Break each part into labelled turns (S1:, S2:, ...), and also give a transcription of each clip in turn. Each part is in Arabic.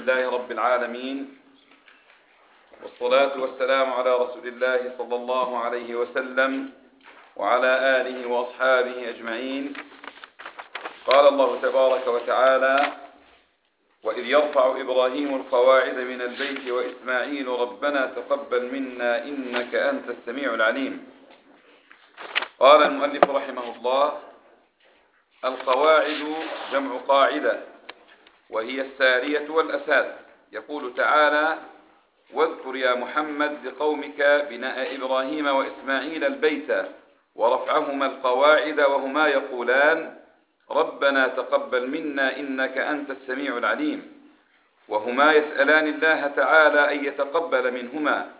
S1: لله رب العالمين، والصلاة والسلام على رسول الله صلى الله عليه وسلم وعلى آله وأصحابه أجمعين. قال الله تبارك وتعالى: وإذ يرفع إبراهيم القواعد من البيت وإسماعيل ربنا تقبل منا إنك أنت السميع العليم. قال المؤلف رحمه الله: القواعد جمع قاعدة، وهي السارية والأساس. يقول تعالى: واذكر يا محمد لقومك بناء إبراهيم وإسماعيل البيت ورفعهما القواعد وهما يقولان ربنا تقبل منا إنك أنت السميع العليم، وهما يسألان الله تعالى أن يتقبل منهما.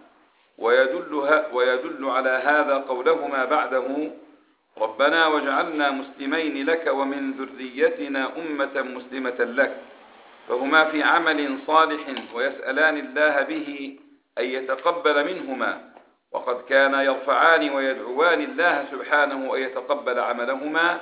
S1: ويدل على هذا قولهما بعده: ربنا واجعلنا مسلمين لك ومن ذريتنا أمة مسلمة لك. فهما في عمل صالح ويسألان الله به أن يتقبل منهما، وقد كان يرفعان ويدعوان الله سبحانه أن يتقبل عملهما،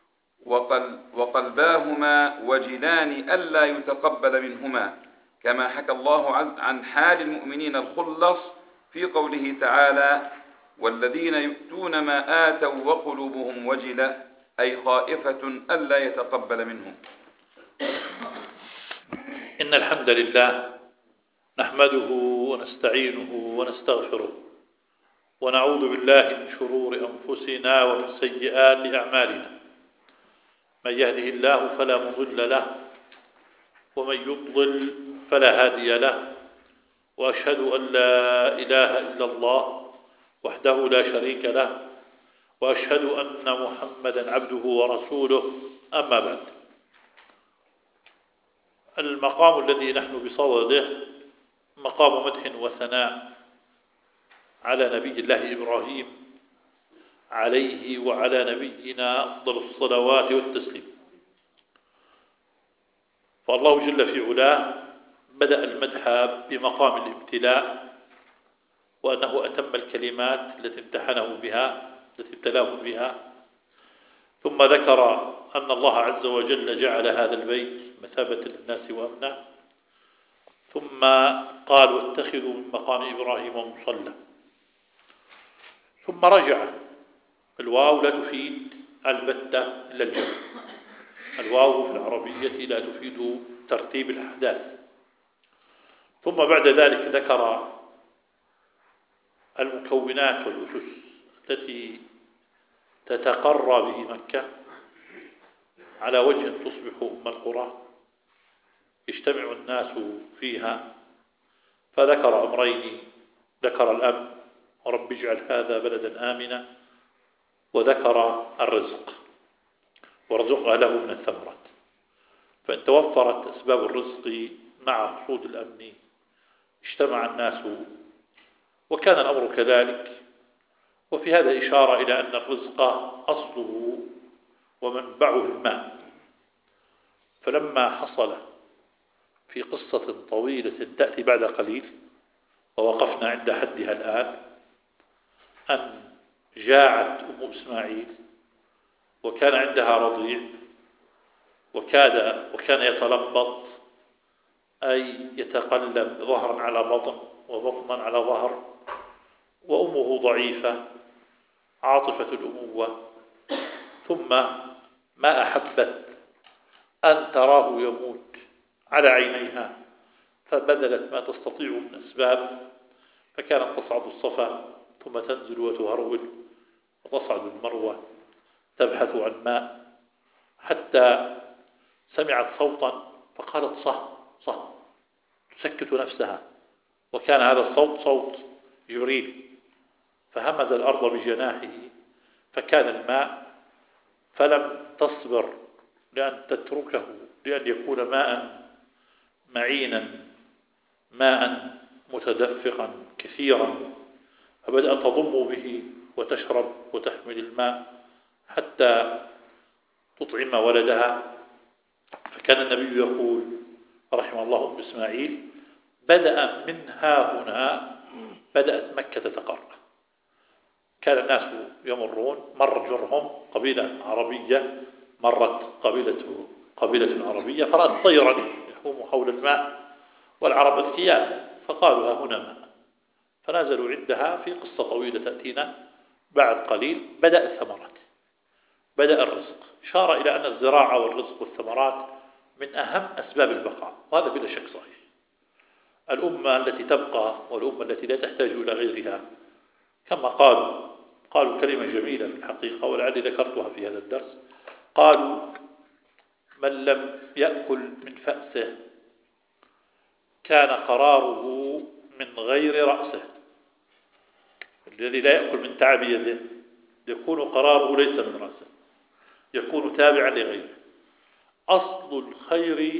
S1: وقلباهما وجلان ألا يتقبل منهما، كما حكى الله عن حال المؤمنين الخلص في قوله تعالى: والذين يؤتون ما آتوا وقلوبهم وجلة، أي خائفة ألا يتقبل منهم.
S2: إن الحمد لله نحمده ونستعينه ونستغفره، ونعوذ بالله من شرور أنفسنا ومن سيئات أعمالنا. من يهده الله فلا مضل له، ومن يضلل فلا هادي له. وأشهد أن لا إله إلا الله وحده لا شريك له، وأشهد أن محمدا عبده ورسوله. أما بعد، المقام الذي نحن بصدده مقام مدح وثناء على نبي الله إبراهيم عليه وعلى نبينا أفضل الصلوات والتسليم. فالله جل في علاه بدأ المدح بمقام الابتلاء، وأنه أتم الكلمات التي امتحنه بها، التي ابتلاه بها. ثم ذكر أن الله عز وجل جعل هذا البيت مثابة للناس وأمنا. ثم قال: واتخذوا من مقام إبراهيم مصلى. ثم رجع. الواو لا تفيد البتة إلا الجمع. الواو في العربية لا تفيد ترتيب الأحداث. ثم بعد ذلك ذكر المكونات والأسس التي تتقرى به مكة على وجه تصبح أم القرى يجتمع الناس فيها. فذكر أمرين: ذكر الأمن، ورب اجعل هذا بلدا آمنا، وذكر الرزق، وارزق أهله من الثمرات. فإن توفرت أسباب الرزق مع حصول الأمن اجتمع الناس، وكان الأمر كذلك. وفي هذا إشارة إلى أن الرزق أصله ومنبعه الماء. فلما حصل في قصة طويلة تأتي بعد قليل ووقفنا عند حدها الآن، أن جاعت أم إسماعيل وكان عندها رضيع، وكان يتلبط، أي يتقلب ظهرا على بطن وبطنا على ظهر، وأمه ضعيفة عاطفة الأموة. ثم ما أحبت أن تراه يموت على عينيها، فبذلت ما تستطيع من أسباب، فكانت تصعد الصفا ثم تنزل وتهرول، وتصعد المروة تبحث عن ماء، حتى سمعت صوتا فقالت: صه صه، تسكت نفسها. وكان هذا الصوت صوت جبريل، فهمز الأرض بجناحه فكان الماء، فلم تصبر لأن تتركه، لأن يكون ماء معينا، ماء متدفقا كثيرا، فبدأت تضم به وتشرب وتحمل الماء حتى تطعم ولدها. فكان النبي يقول رحمه الله أم إسماعيل: بدأ من ها هنا بدأت مكة تتقرى. كان الناس يمرون، مر جرهم قبيلة عربية، مرت قبيلة عربية، فرأت طيرا يحوم حول الماء، والعرب أذكياء فقالوا ها هنا ماء، فنزلوا عندها في قصة طويلة تأتينا بعد قليل. بدأ الثمرات، بدأ الرزق، إشارة إلى أن الزراعة والرزق والثمرات من أهم أسباب البقاء، وهذا بلا شك صحيح. الأمة التي تبقى والأمة التي لا تحتاج إلى غيرها، كما قالوا كلمة جميلة في الحقيقة ولعلي ذكرتها في هذا الدرس. قالوا: من لم يأكل من فأسه كان قراره من غير رأسه. الذي لا يأكل من تعب يده يكون قراره ليس من رأسه، يكون تابعا لغيره. أصل الخير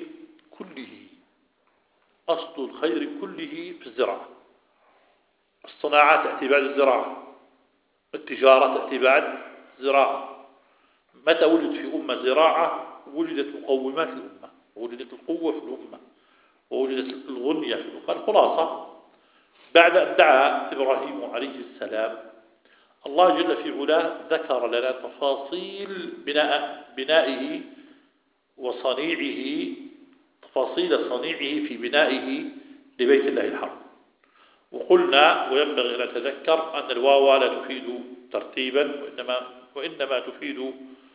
S2: كله في الزراعة. الصناعة تأتي بعد الزراعة، التجارة تأتي بعد الزراعة. متى وجد في أمة زراعة وجدت مقومات الأمة، ووجدت القوة في الأمة، ووجدت الغنية في الأمة. الخلاصة بعد أن دعا إبراهيم عليه السلام، الله جل في علاه ذكر لنا تفاصيل بنائه وصنيعه، تفاصيل صنيعه في بنائه لبيت الله الحرام. وقلنا وينبغي أن نتذكر أن الواو لا تفيد ترتيبا، وإنما تفيد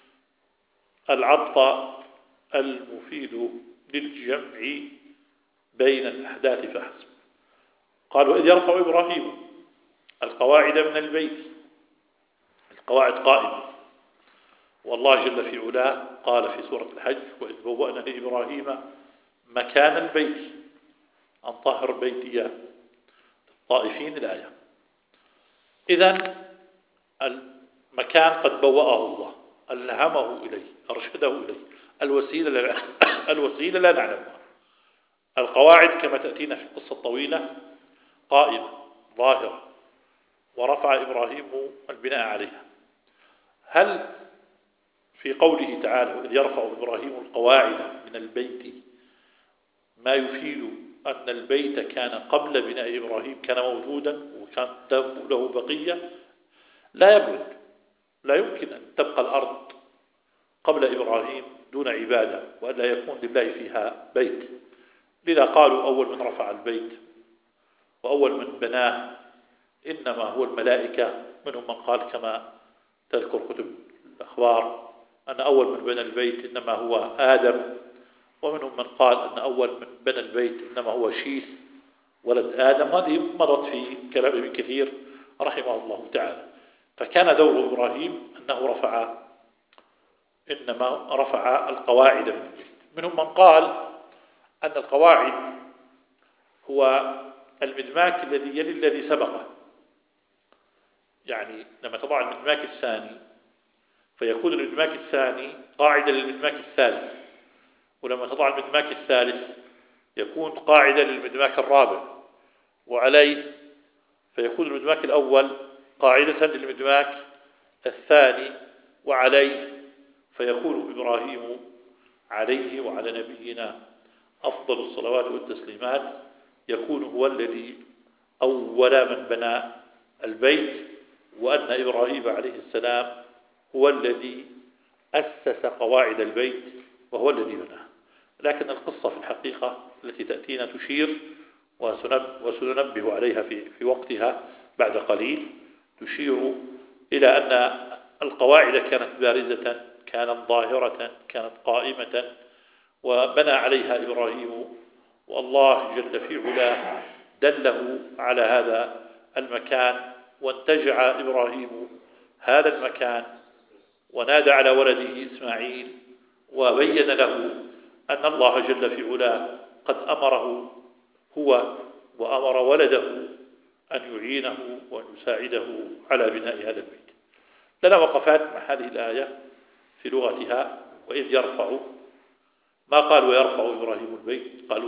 S2: العطف المفيد للجمع بين الأحداث فحسب. قال: وإذ يرفع إبراهيم القواعد من البيت. القواعد قائمة، والله جل في علاه قال في سورة الحج: وإذ بوأنا لإبراهيم مكان البيت أن طهر بيتي للطائفين. الآية. إذن المكان قد بوأه الله، ألهمه إليه، أرشده إليه. الوسيلة لا نعلمها. القواعد كما تأتينا في القصة الطويلة قائمة ظاهرة، ورفع إبراهيم البناء عليها. هل في قوله تعالى: وإذ يرفع إبراهيم القواعد من البيت ما يفيد أن البيت كان قبل بناء إبراهيم، كان موجودا وكان له بقية؟ لا يبعد، لا يمكن أن تبقى الأرض قبل إبراهيم دون عبادة وأن لا يكون لله فيها بيت. لذا قالوا: أول من رفع البيت وأول من بناه إنما هو الملائكة. منهم من قال كما تذكر كتب الأخبار أن أول من بنى البيت إنما هو آدم، ومنهم من قال أن أول من بنى البيت إنما هو شيث ولد آدم. هذه مضت في كلام ابن كثير رحمه الله تعالى. فكان دور إبراهيم أنه إنما رفع القواعد من البيت. منهم من قال أن القواعد هو المدماك الذي يلي الذي سبقه، يعني لما تضع المدماك الثاني فيكون المدماك الثاني قاعدة للمدماك الثالث، ولما تضع المدماك الثالث يكون قاعدة للمدماك الرابع، وعليه فيكون المدماك الأول قاعدة للمدماك الثاني، وعليه فيكون إبراهيم عليه وعلى نبينا أفضل الصلوات والتسليمات يكون هو الذي أول من بنى البيت، وأن إبراهيم عليه السلام هو الذي أسس قواعد البيت وهو الذي بناه. لكن القصة في الحقيقة التي تأتينا تشير وسننبه عليها في وقتها بعد قليل، تشير إلى أن القواعد كانت بارزة، كانت ظاهرة، كانت قائمة، وبنى عليها إبراهيم، والله جل في علاه دله على هذا المكان، وانتجع إبراهيم هذا المكان ونادى على ولده إسماعيل وبين له أن الله جل في علاه قد أمره هو وأمر ولده أن يعينه وأن يساعده على بناء هذا البيت. لنا وقفات مع هذه الآية في لغتها. وإذ يرفع، ما قال ويرفع إبراهيم البيت، قال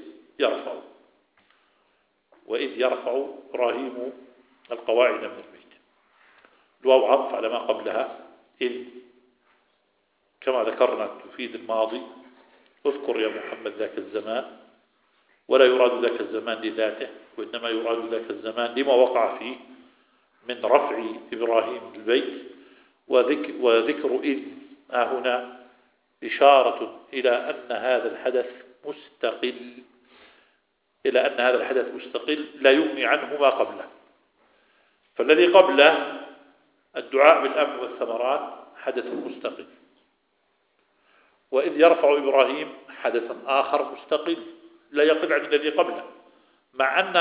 S2: وإذ يرفع إبراهيم القواعد من البيت. الواو عطف على ما قبلها. إذ كما ذكرنا تفيد الماضي. اذكر يا محمد ذاك الزمان، ولا يراد ذاك الزمان لذاته، وإنما يراد ذاك الزمان لما وقع فيه من رفع إبراهيم البيت. وذكر إذ هنا إشارة إلى أن هذا الحدث مستقل إلى أن هذا الحدث مستقل لا يغني عنه ما قبله. فالذي قبله الدعاء بالأمن والثمرات حدث مستقل، وإذ يرفع إبراهيم حدث آخر مستقل لا يقل عن الذي قبله، مع أن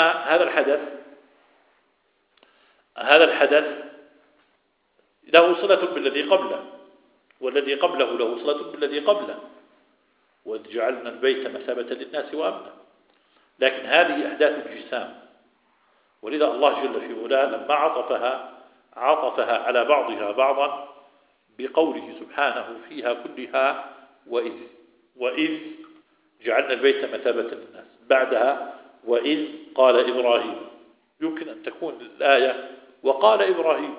S2: هذا الحدث له صلة بالذي قبله، والذي قبله له صلة بالذي قبله، وإذ جعلنا البيت مثابة للناس وأمنا. لكن هذه أحداث الجسام، ولذا الله جل في علاه لما عطفها على بعضها بعضا بقوله سبحانه فيها كلها وإذ جعلنا البيت مثابة للناس، بعدها وإذ قال إبراهيم. يمكن أن تكون الآية وقال إبراهيم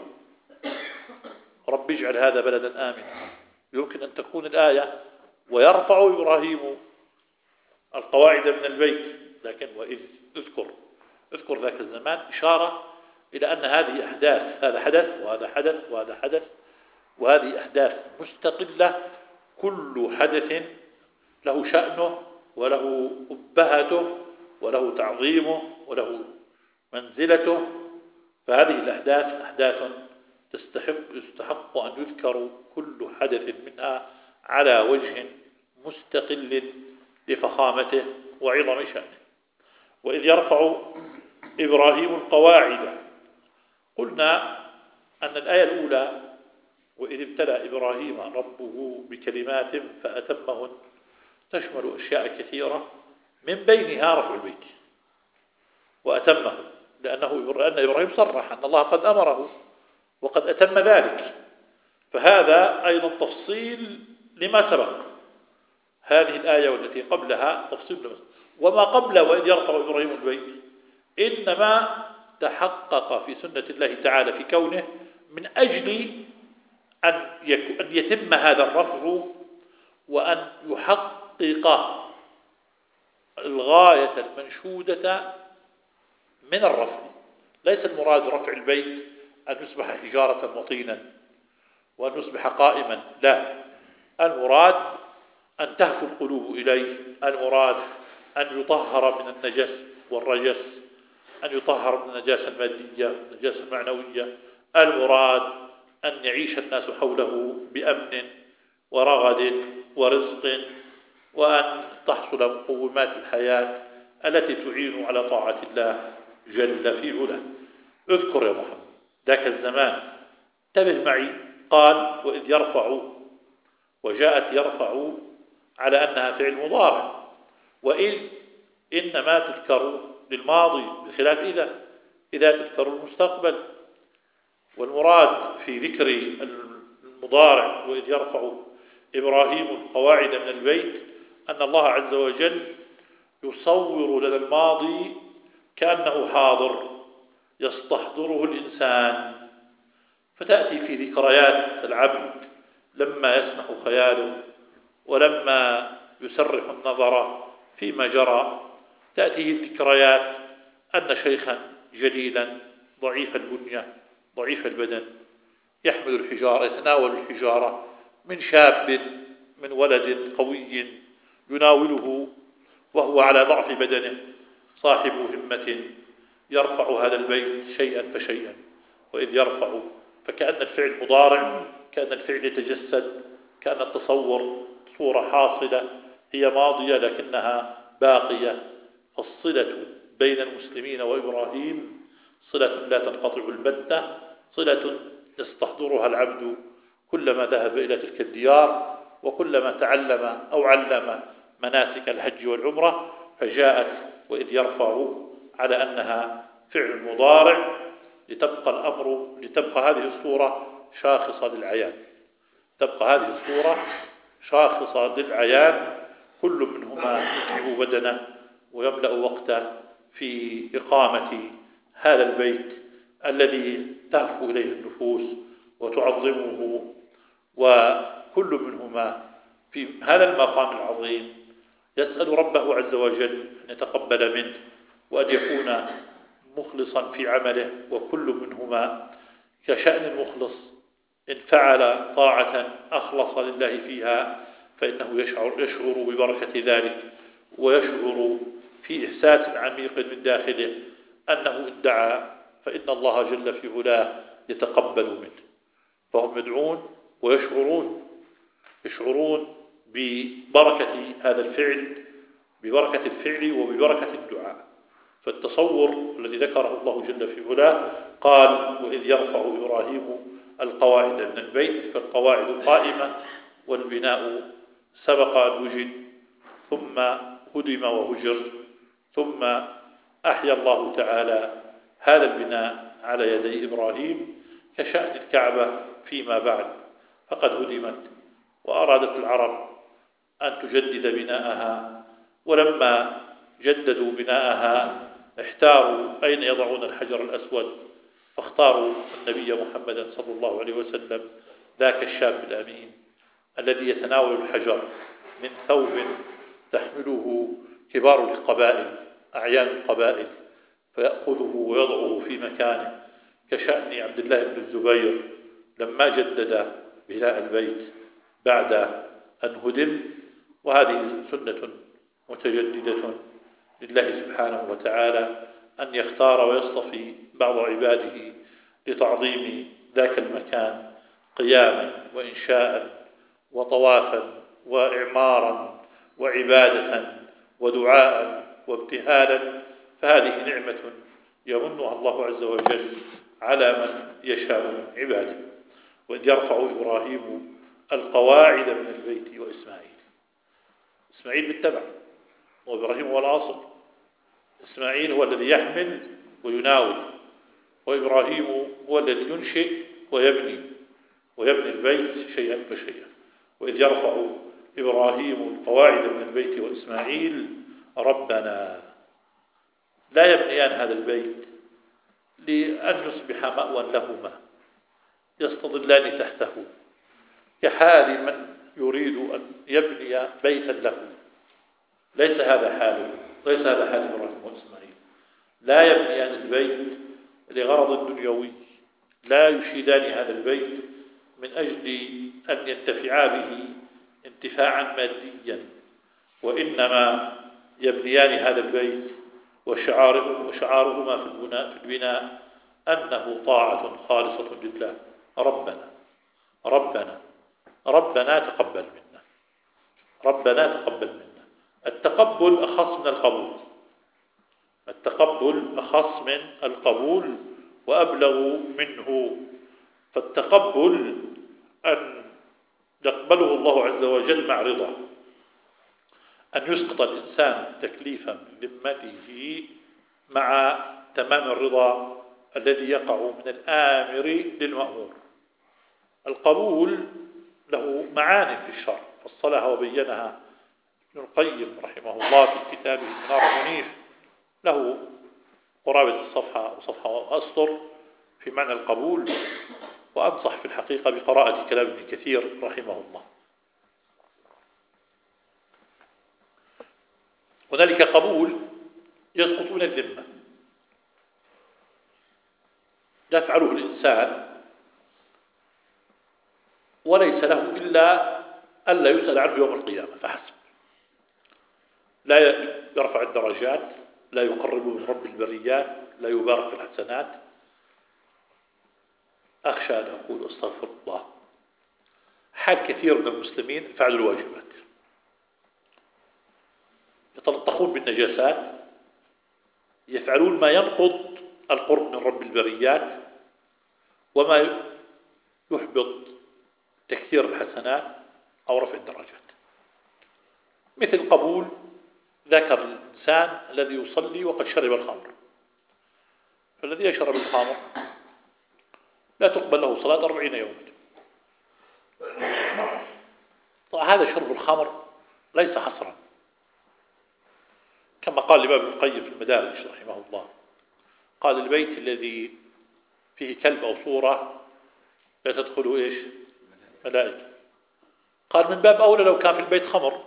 S2: رب اجعل هذا بلدا آمنا، يمكن أن تكون الآية ويرفع إبراهيم القواعد من البيت، لكن وإذ اذكر ذاك الزمان إشارة إلى أن هذه أحداث، هذا حدث وهذا حدث وهذا حدث، وهذه أحداث مستقلة، كل حدث له شأنه وله أبهته وله تعظيمه وله منزلته. فهذه الأحداث أحداث يستحق أن يذكر كل حدث منها على وجه مستقل لفخامته وعظم شأنه. وإذ يرفع إبراهيم القواعد، قلنا أن الآية الأولى وإذ ابتلى إبراهيم ربه بكلمات فأتمهن تشمل أشياء كثيرة، من بينها رفع البيت وأتمه، لأن إبراهيم صرح أن الله قد أمره وقد أتم ذلك، فهذا أيضا تفصيل لما سبق. هذه الآية والتي قبلها تفصيل لما سبق، وما قبل وإذ يرفع إبراهيم البيت إنما تحقق في سنة الله تعالى في كونه من أجل أن يتم هذا الرفع وأن يحقق الغاية المنشودة من الرفع. ليس المراد رفع البيت أن يصبح حجارة وطينا وأن يصبح قائما، لا، المراد أن تهفو القلوب إليه، المراد أن يطهر من النجس والرجس، أن يطهر من النجاسة المادية والنجاسة المعنوية، المراد أن يعيش الناس حوله بأمن ورغد ورزق، وأن تحصل مقومات الحياة التي تعين على طاعة الله جل في علاه. اذكر يا محمد ذاك الزمان، انتبه معي، قال وإذ يرفع، وجاءت يرفع على أنها فعل مضارع، وإذ إنما تذكر للماضي بخلاف إذا تذكر المستقبل. والمراد في ذكر المضارع وإذ يرفع إبراهيم القواعد من البيت أن الله عز وجل يصور لنا الماضي كأنه حاضر يستحضره الإنسان، فتأتي في ذكريات العبد لما يسنح خياله ولما يسرح النظر فيما جرى، تأتيه الذكريات أن شيخا جليلا ضعيف البنية ضعيف البدن يحمل الحجارة، يتناول الحجارة، من شاب من ولد قوي يناوله وهو على ضعف بدنه، صاحب همة يرفع هذا البيت شيئا فشيئا. وإذ يرفع، فكأن الفعل مضارع، كأن الفعل يتجسد، كأن التصور صورة حاصلة هي ماضية لكنها باقية. فالصلة بين المسلمين وإبراهيم صلة لا تنقطع البتة، صلة يستحضرها العبد كلما ذهب إلى تلك الديار وكلما تعلم أو علم مناسك الحج والعمرة. فجاءت وإذ يرفع على أنها فعل مضارع لتبقى هذه الصورة شاخصة للعيان، تبقى هذه الصورة شاخصة للعيان، كل منهما يتعب بدنه ويملأ وقته في إقامة هذا البيت الذي تهفو إليه النفوس وتعظمه، وكل منهما في هذا المقام العظيم يسأل ربه عز وجل أن يتقبل منه وأن يكون مخلصا في عمله. وكل منهما كشأن المخلص إن فعل طاعة أخلص لله فيها فإنه يشعر ببركة ذلك، ويشعر في إحساس عميق من داخله أنه ادعى فإن الله جل في علاه يتقبل منه. فهم يدعون ويشعرون ببركة هذا الفعل، ببركة الفعل وببركة الدعاء. فالتصور الذي ذكره الله جل في علاه قال: وإذ يرفع إبراهيم القواعد من البيت، فالقواعد قائمة والبناء سبق أن وجد ثم هدم وهجر، ثم أحيا الله تعالى هذا البناء على يدي إبراهيم، كشأن الكعبة فيما بعد، فقد هدمت وأرادت العرب أن تجدد بناءها، ولما جددوا بناءها احتاروا أين يضعون الحجر الأسود، فاختاروا النبي محمدا صلى الله عليه وسلم، ذاك الشاب الأمين الذي يتناول الحجر من ثوب تحمله كبار القبائل، أعيان القبائل، فيأخذه ويضعه في مكانه، كشأن عبد الله بن الزبير لما جدد بناء البيت بعد أن هدم. وهذه سنة متجددة لله سبحانه وتعالى أن يختار ويصطفي بعض عباده لتعظيم ذاك المكان قياما وإنشاء وطوافا وإعمارا وعبادة ودعاء وابتهالا. فهذه نعمة يمنها الله عز وجل على من يشاء من عباده. وإذ يرفع إبراهيم القواعد من البيت إسماعيل بالتبع، وإبراهيم هو الأصل، إسماعيل هو الذي يحمل ويناول، وإبراهيم هو الذي ينشئ ويبني البيت شيئا فشيئا. وإذ يرفع إبراهيم القواعد من البيت وإسماعيل ربنا. لا يبنيان هذا البيت لأن يصبح مأوى لهما يستظلان تحته، كحال من يريد أن يبني بيتا له. ليس هذا حاله، ليس هذا حال إبراهيم وإسماعيل. لا يبنيان البيت لغرض دنيوي، لا يشيدان هذا البيت من أجل أن ينتفعا به انتفاعا ماديا، وإنما يبنيان هذا البيت وشعارهما في البناء أنه طاعة خالصة لله. ربنا تقبل منا، ربنا تقبل منا. التقبل أخص من القبول، التقبل أخص من القبول وأبلغ منه. فالتقبل أن يقبله الله عز وجل مع رضا، أن يسقط الإنسان تكليفا من ذمته مع تمام الرضا الذي يقع من الآمر للمأمور. القبول له معان في الشرع فصلها وبينها ابن القيم رحمه الله في كتابه المنار المنيف، له قرابة الصفحة وصفحة وأسطر في معنى القبول، وأنصح في الحقيقة بقراءة كلام ابن كثير رحمه الله. هنالك قبول يسقط من الذمة، يفعله الإنسان وليس له إلا ألا يسأل عنه يوم القيامة فحسب. لا يرفع الدرجات، لا يقرب من رب البريات، لا يبارك في الحسنات. أخشى أن أقول أستغفر الله، حال كثير من المسلمين فعلوا الواجبات، يتلطخون بالنجاسات، يفعلون ما ينقض القرب من رب البريات وما يحبط تكثير الحسنات أو رفع الدرجات. مثل قبول ذكر الإنسان الذي يصلي وقد شرب الخمر، فالذي يشرب الخمر لا تقبل له صلاة 40 يوما. طبعا هذا شرب الخمر ليس حصرا، كما قال الإمام ابن القيم في المدارج رحمه الله، قال البيت الذي فيه كلب أو صورة لا تدخله إيش؟ ملائكة. قال من باب أولى لو كان في البيت خمر،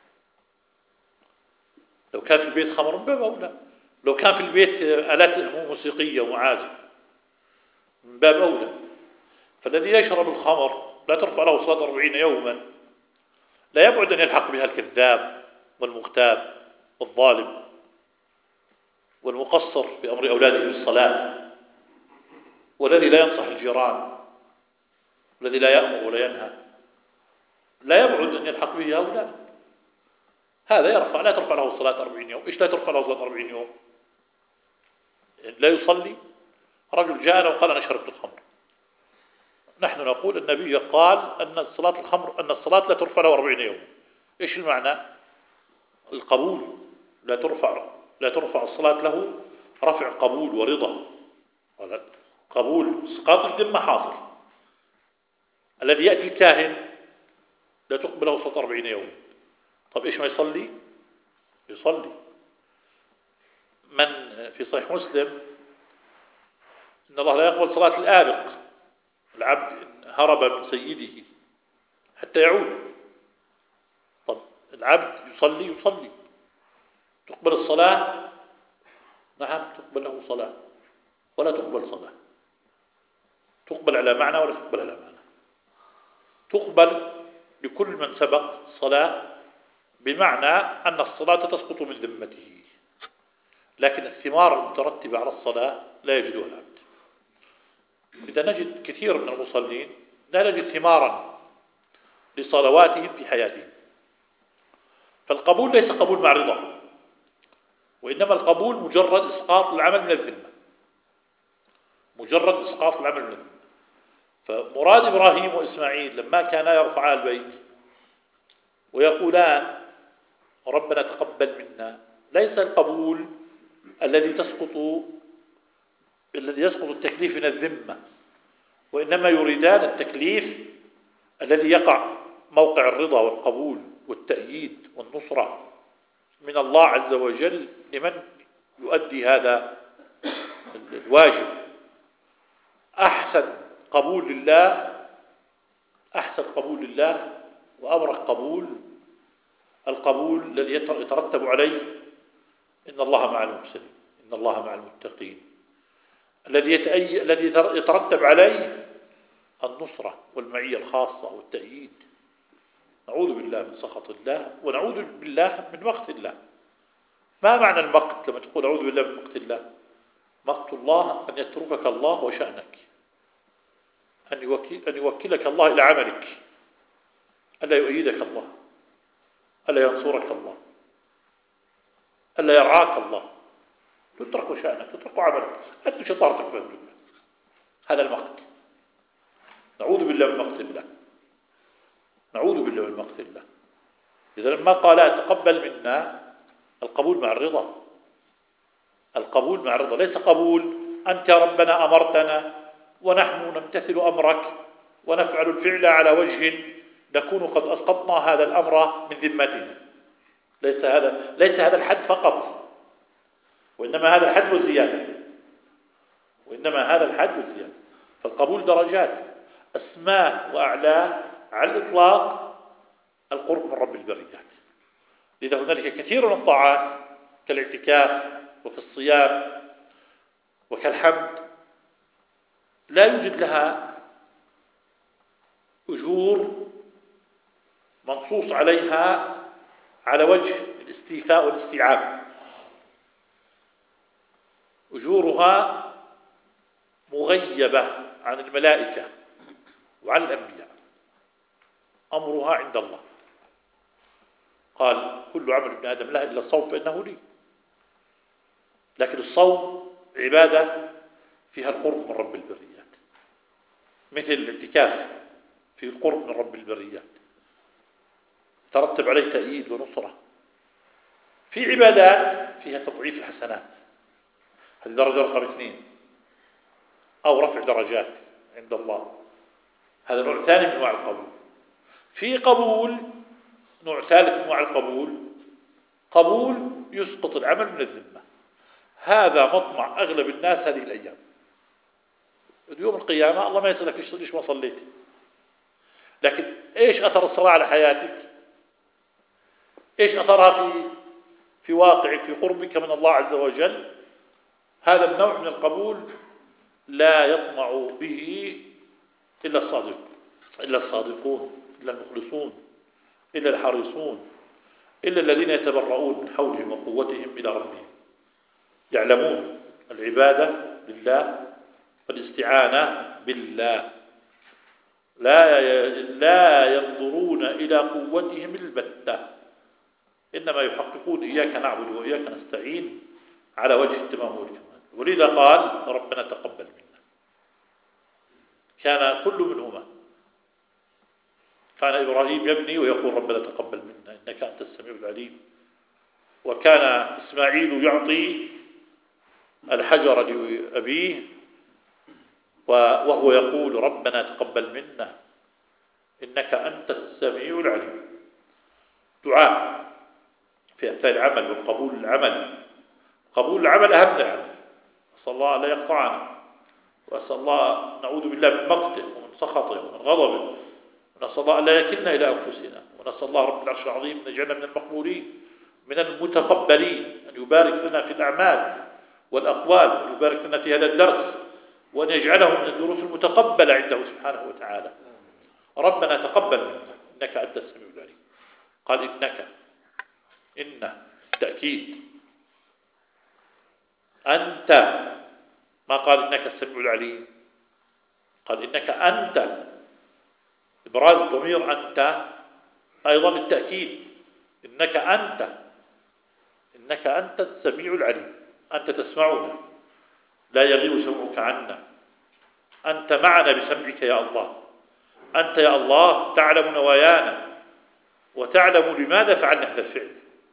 S2: لو كان في البيت خمر من باب أولى، لو كان في البيت آلات موسيقية ومعازف من باب أولى. فالذي يشرب الخمر لا ترفع له صلاة 40 يوما، لا يبعد أن يلحق بها الكذاب والمغتاب والظالم والمقصر في أمر أولاده بالصلاة، والذي لا ينصح الجيران، والذي لا يأمر ولا ينهى، لا يبعد أن يلحق به هؤلاء. هذا لا ترفع له الصلاة 40 يوم. إيش لا ترفع له الصلاة 40 يوم؟ لا يصلي. رجل جاءنا وقال أنا شربت الخمر. نحن نقول النبي قال أن الصلاة لا ترفع له 40 يوم. إيش المعنى؟ القبول لا ترفع الصلاة له رفع قبول ورضا. قبول اسقاط الذمة حاصل. الذي يأتي الكاهن لا تقبل له صلاة 40 يوم. طب إيش ما يصلي؟ يصلي. من في صحيح مسلم إن الله لا يقبل صلاة الآبق، العبد هرب من سيده حتى يعود. طب العبد يصلي تقبل الصلاة؟ نعم تقبل له صلاة ولا تقبل صلاة. تقبل على معنى ولا تقبل على معنى. تقبل لكل من سبق صلاة بمعنى أن الصلاة تسقط من ذمته، لكن الثمار المترتبة على الصلاة لا يجدها العبد. إذا نجد كثير من المصلين لا نجد ثمارا لصلواتهم في حياتهم. فالقبول ليس قبول مع رضا، وإنما القبول مجرد إسقاط العمل من الذمة، مجرد إسقاط العمل من الذمة. فمراد إبراهيم وإسماعيل لما كانا يرفعا البيت ويقولان ربنا تقبل منا، ليس القبول الذي يسقط التكليف من الذمة، وإنما يريدان التكليف الذي يقع موقع الرضا والقبول والتأييد والنصرة من الله عز وجل لمن يؤدي هذا الواجب. أحسن قبول لله وأبرك قبول القبول الذي يترتب عليه إن الله مع المحسنين، إن الله مع المتقين، الذي يترتب عليه النصرة والمعية الخاصة والتأييد. نعوذ بالله من سخط الله ونعوذ بالله من مقت الله. ما معنى المقت لما تقول أعوذ بالله من مقت الله؟ مقت الله أن يتركك الله وشأنك، أن يوكلك الله إلى عملك، ألا يؤيدك الله، ألا ينصرك الله، ألا يرعاك الله، تترك شأنك، تترك عملك، أنت شطارتك في الدنيا. هذا المقت. نعوذ بالله من مقت الله، نعوذ بالله من مقت الله. إذا لما قال تقبل منا، القبول مع الرضا، القبول مع الرضا، ليس قبول أنت ربنا أمرتنا ونحن نمتثل أمرك ونفعل الفعل على وجه نكون قد أسقطنا هذا الأمر من ذمتنا. ليس هذا الحد فقط، وإنما هذا الحد وزيادة، وإنما هذا الحد وزيادة. فالقبول درجات، أسماء وأعلى على الإطلاق القرب من رب البريات. لذا هنالك كثير من الطاعات كالاعتكاف وكالصيام وكالحمد لا يوجد لها أجور منصوص عليها على وجه الاستيفاء والاستيعاب. أجورها مغيبة عن الملائكة وعن الأنبياء، أمرها عند الله. قال كل عمل ابن آدم له إلا الصوم فإنه لي. لكن الصوم عبادة فيها القرب من رب البريات، مثل الاعتكاف في القرب من رب البريات، ترتب عليه تأييد ونصرة. في عبادات فيها تضعيف الحسنات، هذه درجة رقم 2، أو رفع درجات عند الله، هذا نوع ثاني من أنواع القبول. في قبول نوع ثالث من أنواع القبول، قبول يسقط العمل من الذمة. هذا مطمع أغلب الناس هذه الأيام. يوم القيامة الله ما يسألك ليش ما صليت، لكن إيش أثر الصلاة على حياتك؟ إيش أثرها في واقعك، في قربك من الله عز وجل؟ هذا النوع من القبول لا يطمع به إلا الصادقون، إلا المخلصون، إلا الحريصون، إلا الذين يتبرؤون من حولهم وقوتهم إلى ربهم. يعلمون العبادة لله والاستعانة بالله، لا ينظرون إلى قوتهم البتة، إنما يحققون إياك نعبد وإياك نستعين على وجه التمام والكمال. ولذا قال ربنا تقبل منا. كان كل منهما، كان إبراهيم يبني ويقول ربنا تقبل منا إنك أنت السميع العليم، وكان إسماعيل يعطي الحجر لأبيه وهو يقول ربنا تقبل منا إنك أنت السميع العليم. دعاء في أثناء العمل والقبول العمل. قبول العمل أهم من العمل. أسأل الله لا يقطعنا، وأسأل الله نعوذ بالله من مقته ومن سخطه ومن غضبه، ونسأل الله أن لا يكلنا إلى أنفسنا، ونسأل الله رب العرش العظيم أن يجعلنا من المقبولين من المتقبلين، أن يبارك لنا في الأعمال والأقوال، وأن يبارك لنا في هذا الدرس، وأن يجعله من الدروس المتقبلة عنده سبحانه وتعالى. ربنا تقبل منا إنك أنت السميع العليم. قال إن تأكيد، أنت، ما قال إنك السميع العليم، قال إنك أنت. إبراز ضمير أنت أيضا للتأكيد. إنك أنت السميع العليم، أنت تسمعنا، لا يغيب سمعك عنا، أنت معنا بسمعك يا الله، أنت يا الله تعلم نوايانا وتعلم لماذا فعلنا هذا الفعل.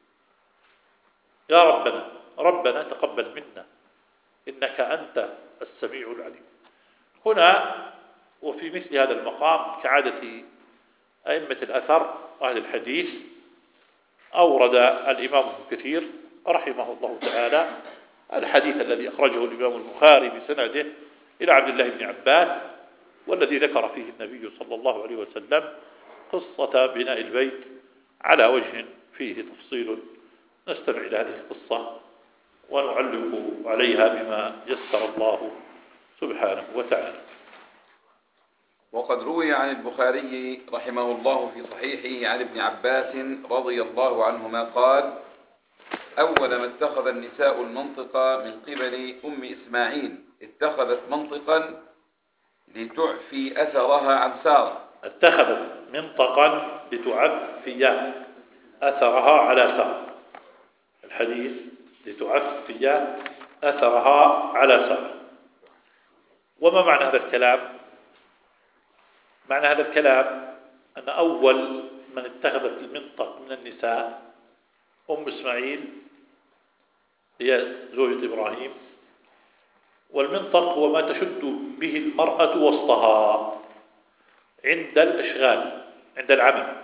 S2: يا ربنا تقبل منا إنك أنت السميع العليم. هنا وفي مثل هذا المقام كعادة أئمة الأثر وأهل الحديث أورد الإمام ابن كثير رحمه الله تعالى الحديث الذي أخرجه الإمام البخاري بسنده إلى عبد الله بن عباس، والذي ذكر فيه النبي صلى الله عليه وسلم قصة بناء البيت على وجه فيه تفصيل. نستمع إلى هذه القصة ونعلق عليها بما يسر الله سبحانه وتعالى.
S1: وقد روي عن البخاري رحمه الله في صحيحه عن ابن عباس رضي الله عنهما قال: أول ما اتخذ النساء المنطق من قبل أم إسماعيل اتخذت منطقا لتعفي أثرها عن سارة.
S2: اتخذت منطقا لتعفي أثرها على سارة. الحديث لتعفي أثرها على سارة. وما معنى هذا الكلام؟ معنى هذا الكلام أن أول من اتخذت المنطق من النساء أم إسماعيل، هي زوجة إبراهيم. والمنطق هو ما تشد به المرأة وسطها عند الإشغال، عند العمل.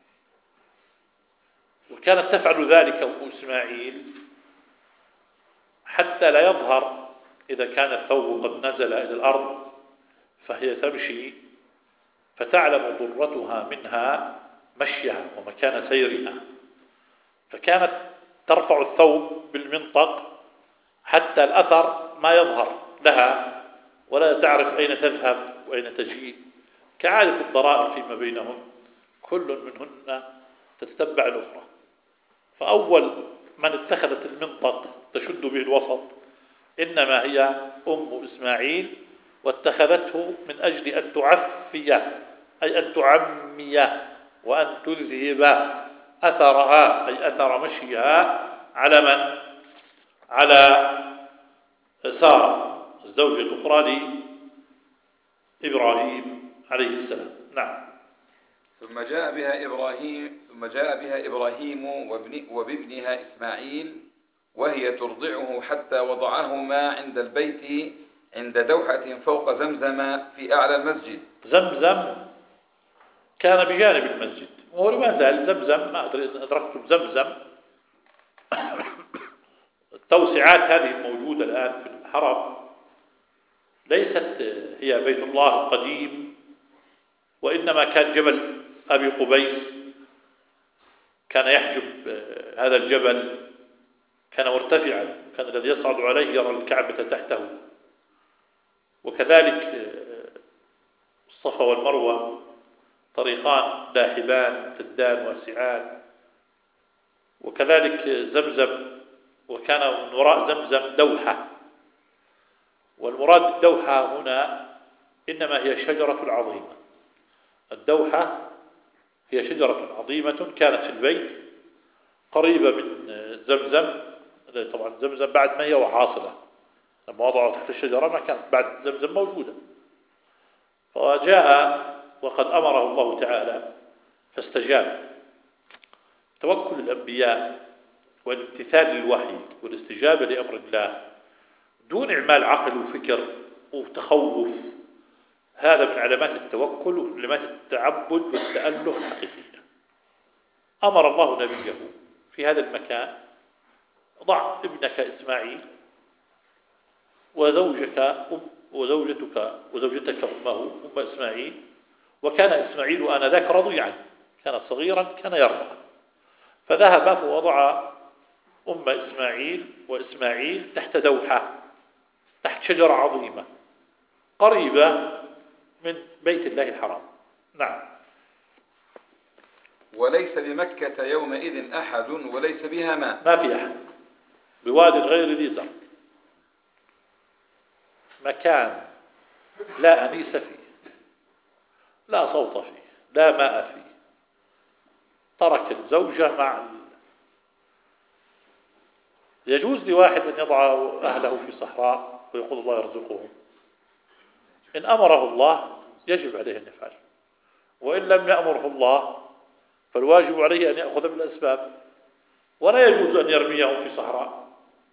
S2: وكانت تفعل ذلك أم إسماعيل حتى لا يظهر إذا كان الثوب قد نزل إلى الأرض، فهي تمشي فتعلم ضرتها منها مشيها ومكان سيرها، فكانت ترفع الثوب بالمنطق حتى الأثر ما يظهر لها ولا تعرف أين تذهب وأين تجيء، كعادة الضرائر فيما بينهم، كل منهن تتتبع الأخرى. فأول من اتخذت المنطق تشد به الوسط إنما هي أم إسماعيل، واتخذته من أجل أن تعفي، أي أن تعمي وأن تذهب أثرها، أي أثر مشيها على من؟ على سارة الزوجة الأخرى لإبراهيم عليه السلام. نعم.
S1: ثم جاء بها إبراهيم وبابنها إسماعيل وهي ترضعه حتى وضعهما عند البيت عند دوحة فوق زمزم في أعلى المسجد.
S2: زمزم كان بجانب المسجد، وهو ما زال زمزم، ما أدري إذا أدركتم زمزم. التوسعات هذه الموجودة الآن في الحرم ليست هي بيت الله القديم، وإنما كان جبل أبي قبيس كان يحجب هذا الجبل، كان مرتفعا، كان الذي يصعد عليه يرى الكعبة تحته. وكذلك الصفا والمروة طريقان لاحبان امتدان واسعان. وكذلك زمزم وكان من وراء زمزم دوحة، والمراد بالدوحة هنا إنما هي شجرة عظيمة. الدوحة هي شجرة عظيمة كانت في البيت قريبة من زمزم. طبعا زمزم بعد ما هي وحاصلة، لما وضعوا تحت الشجرة ما كانت بعد زمزم موجودة. فجاء وقد أمره الله تعالى فاستجاب. توكل الأنبياء والامتثال للوحي والاستجابة لأمر الله دون إعمال عقل وفكر وتخوف، هذا من علامات التوكل وعلامات التعبد والتأله الحقيقية. أمر الله نبيه في هذا المكان: ضع ابنك إسماعيل وزوجتك أمه أم إسماعيل، وكان إسماعيل آنذاك رضيعا، كان صغيرا كان يرضع، فذهب فوضع أم إسماعيل وإسماعيل تحت دوحة، تحت شجرة عظيمة قريبة من بيت الله الحرام. نعم.
S1: وليس بمكة يومئذ أحد وليس بها ماء.
S2: ما في أحد، بواد غير ذي زرع، مكان لا أنيس فيه، لا صوت فيه، لا ماء فيه. ترك الزوجة يجوز لواحد أن يضع أهله في صحراء ويقول الله يرزقهم. إن أمره الله يجب عليه أن يفعل، وإن لم يأمره الله فالواجب عليه أن يأخذ بالأسباب، ولا يجوز أن يرميهم في صحراء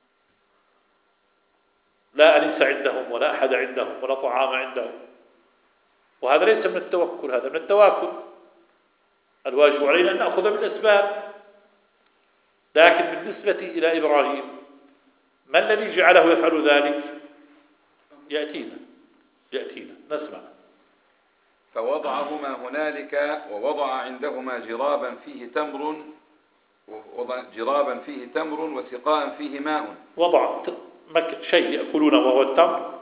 S2: لا أنيس عندهم ولا أحد عندهم ولا طعام عندهم. وهذا ليس من التوكل، هذا من التواكل. الواجب علينا أن نأخذ بالأسباب. لكن بالنسبة إلى إبراهيم، ما الذي جعله يفعل ذلك؟ يأتينا نسمع.
S1: فوضعهما هنالك ووضع عندهما جرابا فيه تمر وسقاء فيه ماء.
S2: وضع شيء يأكلونه وهو التمر،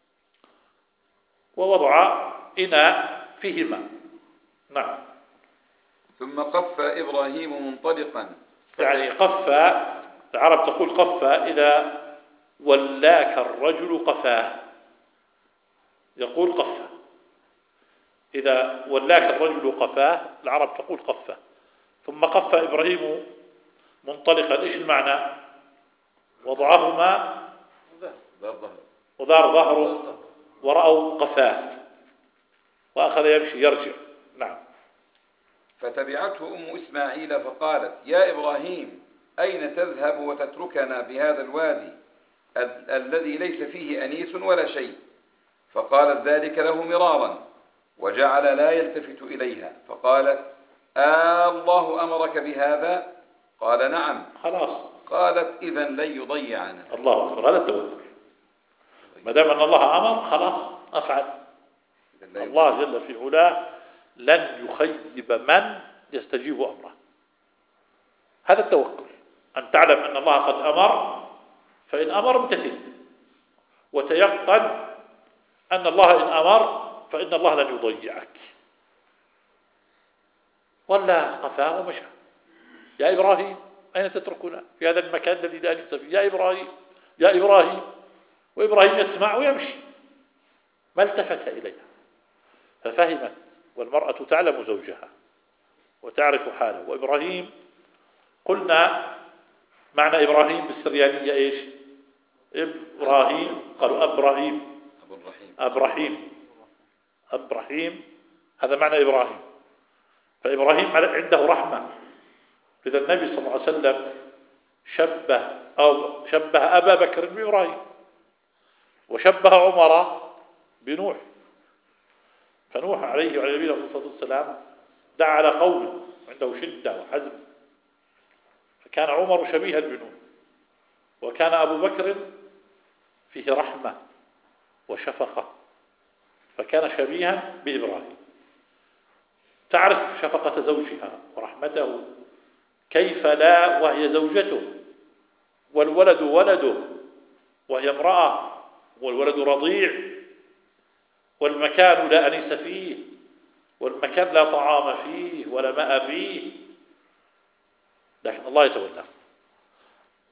S2: ووضع إناء فيه ماء. نعم.
S1: ثم قف إبراهيم منطلقا.
S2: يعني قف، العرب تقول قف إذا ولاك الرجل قفاه، يقول قف إذا ولاك الرجل قفاه، العرب تقول قف. ثم قف إبراهيم منطلقا، إيش المعنى؟ وضعهما ودار ظهره ورأوا قفاه وأخذ يمشي يرجع. نعم.
S1: فتبعته أم إسماعيل فقالت: يا إبراهيم، أين تذهب وتتركنا بهذا الوادي الذي ليس فيه أنيس ولا شيء؟ فقالت ذلك له مرارا، وجعل لا يلتفت إليها. فقالت: الله أمرك بهذا؟ قال: نعم.
S2: خلاص.
S1: قالت: إذن لن يضيعنا.
S2: الله أكبر، هذا التوكل. ما دام أن الله أمر خلاص أفعل. الله جل في علاه لن يخيب من يستجيب أمره. هذا التوكل، أن تعلم أن الله قد أمر، فإن أمر امتثل، وتيقن أن الله إن أمر فإن الله لن يضيعك. ولا قفاه ومشى. يا إبراهيم، أين تتركنا في هذا المكان الذي لا أنيس فيه؟ يا إبراهيم، يا إبراهيم. وإبراهيم يسمع ويمشي، ما التفت إليها. ففهمت، والمرأة تعلم زوجها وتعرف حاله. وإبراهيم قلنا معنى إبراهيم بالسريانية إيش؟ إبراهيم، قالوا أبراهيم، هذا معنى إبراهيم. فإبراهيم عنده رحمة. لذا النبي صلى الله عليه وسلم شبه أبا بكر بإبراهيم، وشبه عمر بنوح. فنوح عليه وعلى نبينا الصلاة والسلام دعا على قومه عنده شدة وحزم، فكان عمر شبيها بنوح، وكان أبو بكر فيه رحمة وشفقة، فكان شبيها بإبراهيم. تعرف شفقة زوجها ورحمته، كيف لا وهي زوجته، والولد ولده وهي امرأة، والولد رضيع، والمكان لا أنيس فيه، والمكان لا طعام فيه ولا ماء فيه، لكن الله يتولى.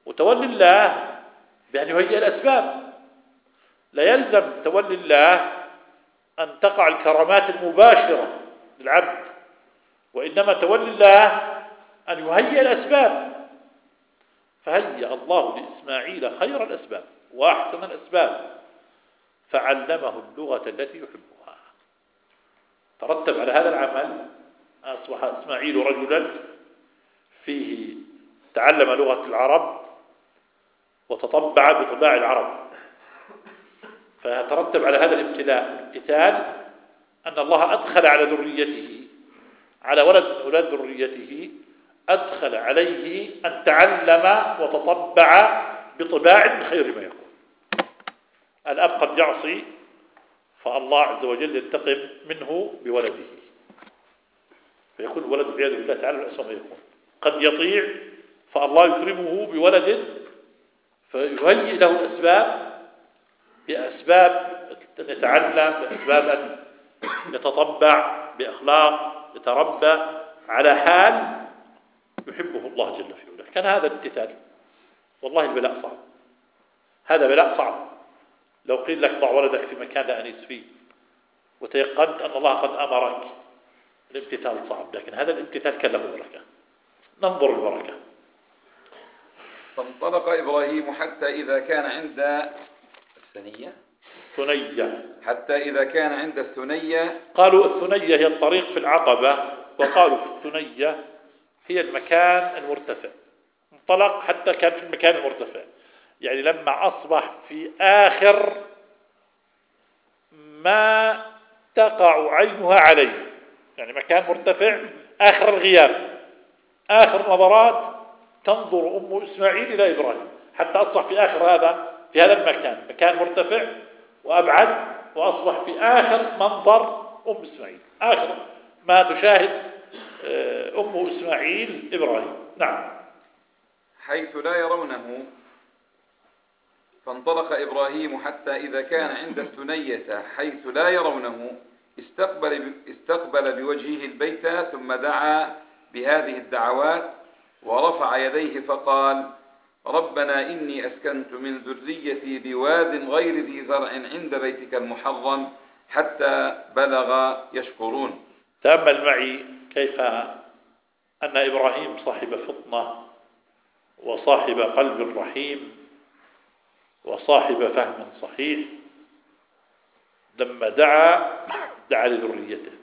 S2: وتولي الله بأن يهيئ الأسباب. لا يلزم تولي الله أن تقع الكرامات المباشرة للعبد، وإنما تولي الله أن يهيئ الأسباب. فهيأ الله لإسماعيل خير الأسباب وأحسن الأسباب، فعلمه اللغة التي يحبها. ترتب على هذا العمل أصبح إسماعيل رجلا فيه تعلم لغة العرب وتطبع بطباع العرب. فيترتب على هذا الابتلاء والامتثال أن الله أدخل على ذريته، على ولد من أولاد ذريته، أدخل عليه أن تعلم وتطبع بطباع من خير ما يكون. الأب قد يعصي فالله عز وجل ينتقم منه بولده، فيكون الولد والعياذ بالله تعالى أسوأ ما يكون. قد يطيع فالله يكرمه بولد فيهيئ له الأسباب، بأسباب أن يتعلم، بأسباب أن يتطبع بأخلاق، يتربى على حال يحبه الله جل في علاه. كان هذا الامتثال. والله البلاء صعب، هذا بلاء صعب. لو قيل لك ضع ولدك في مكان لا أنيس فيه وتيقنت أن الله قد أمرك، الامتثال صعب، لكن هذا الامتثال كان له بركة. ننظر البركة.
S1: فانطلق إبراهيم حتى إذا كان عند الثنية، حتى إذا كان عند الثنية.
S2: قالوا الثنية هي الطريق في العقبة، وقالوا في الثنية هي المكان المرتفع. انطلق حتى كان في المكان المرتفع، يعني لما أصبح في آخر ما تقع عينها عليه، يعني مكان مرتفع آخر الغياب، آخر نظرات تنظر أم إسماعيل إلى إبراهيم، حتى أصبح في آخر في هذا المكان، مكان مرتفع وأبعد، وأصبح في آخر منظر أم إسماعيل، آخر ما تشاهد أم إسماعيل إبراهيم. نعم.
S1: حيث لا يرونه. فانطلق إبراهيم حتى إذا كان عند الثنية حيث لا يرونه استقبل بوجهه البيت، ثم دعا بهذه الدعوات ورفع يديه فقال: ربنا إني أسكنت من ذريتي بواد غير ذي زرع عند بيتك المحرم حتى بلغ يشكرون.
S2: تأمل معي كيف أن إبراهيم صاحب فطنة وصاحب قلب رحيم وصاحب فهم صحيح، لما دعا لذريته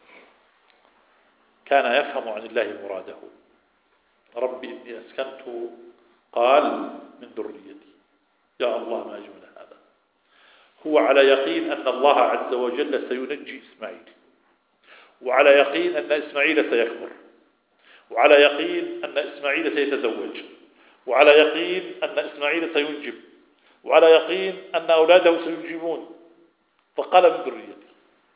S2: كان يفهم عن الله مراده. ربي إني أسكنت، قال من ذريتي. يا الله ما أجمل هذا. هو على يقين أن الله عز وجل سينجي إسماعيل، وعلى يقين أن إسماعيل سيكبر، وعلى يقين أن إسماعيل سيتزوج، وعلى يقين أن إسماعيل سينجب، وعلى يقين أن أولاده سينجبون. فقال من ذريتي.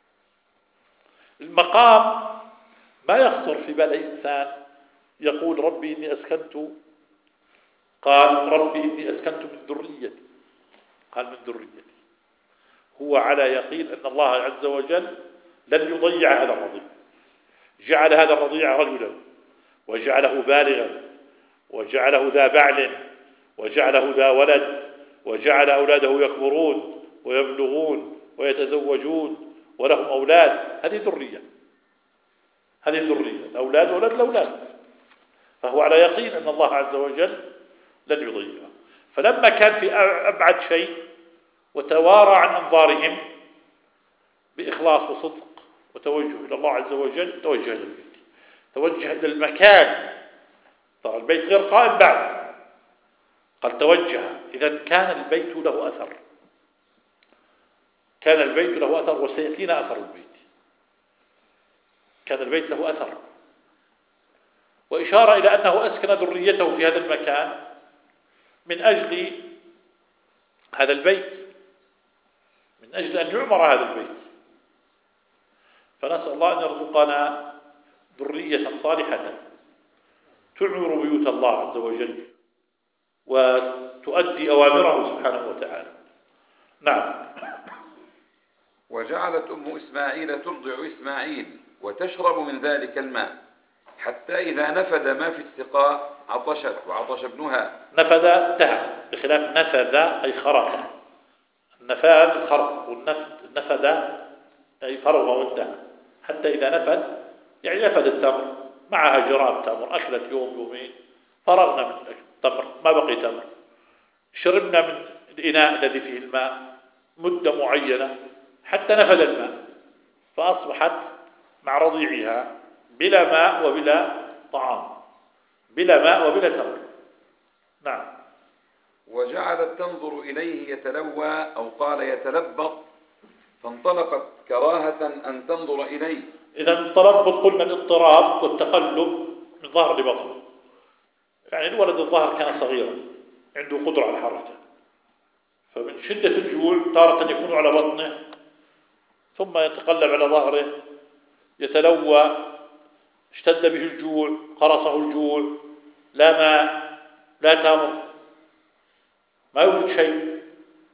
S2: المقام ما يخطر في بال أي إنسان يقول ربي إني أسكنت، قال ربي إني أسكنت من ذريتي، قال من ذريتي. هو على يقين أن الله عز وجل لن يضيع هذا الرضيع. جعل هذا الرضيع رجلا، وجعله بالغا، وجعله ذا بعل، وجعله ذا ولد، وجعل أولاده يكبرون ويبلغون ويتزوجون ولهم أولاد. هذه ذرية، هذه ذرية، الأولاد وأولاد الأولاد. فهو على يقين أن الله عز وجل لن يضيعه. فلما كان في أبعد شيء وتوارى عن أنظارهم بإخلاص وصدق وتوجه إلى الله عز وجل، توجه إلى البيت، توجه إلى المكان. ترى البيت غير قائم بعد، قال توجه. إذن كان البيت له أثر، كان البيت له أثر، وسيأتينا أثر البيت. كان البيت له أثر، وإشارة إلى أنه أسكن ذريته في هذا المكان من أجل هذا البيت، من أجل أن يعمر هذا البيت. فنسأل الله أن يرزقنا ذرية صالحة تعمر بيوت الله عز وجل وتؤدي أوامره سبحانه وتعالى. نعم.
S1: وجعلت أم إسماعيل ترضع إسماعيل وتشرب من ذلك الماء، حتى إذا نفد ما في السقاء عطشت وعطش ابنها.
S2: نفذ انتهى، بخلاف نفذ أي خرق. النفاذ الخرق، والنفذ أي فرغ وانتهى. حتى إذا نفذ يعني نفذ التمر، معها جراب تمر، أكلت يوم يومين، فرغنا من التمر، ما بقي تمر، شربنا من الإناء الذي فيه الماء مدة معينة حتى نفذ الماء، فأصبحت مع رضيعها بلا ماء وبلا طعام، بلا ماء وبلا تمر. نعم.
S1: وجعلت تنظر إليه يتلوى أو قال يتلبط، فانطلقت كراهة أن تنظر إليه.
S2: إذا التلبط قلنا الاضطراب والتقلب من ظهر لبطن، يعني الولد الظهر كان صغيرا عنده قدرة على الحركة، فمن شدة الجوع تارة يكون على بطنه ثم يتقلب على ظهره يتلوى، اشتد به الجوع، قرصه الجوع، لا ماء لا تمر، ما يوجد شيء،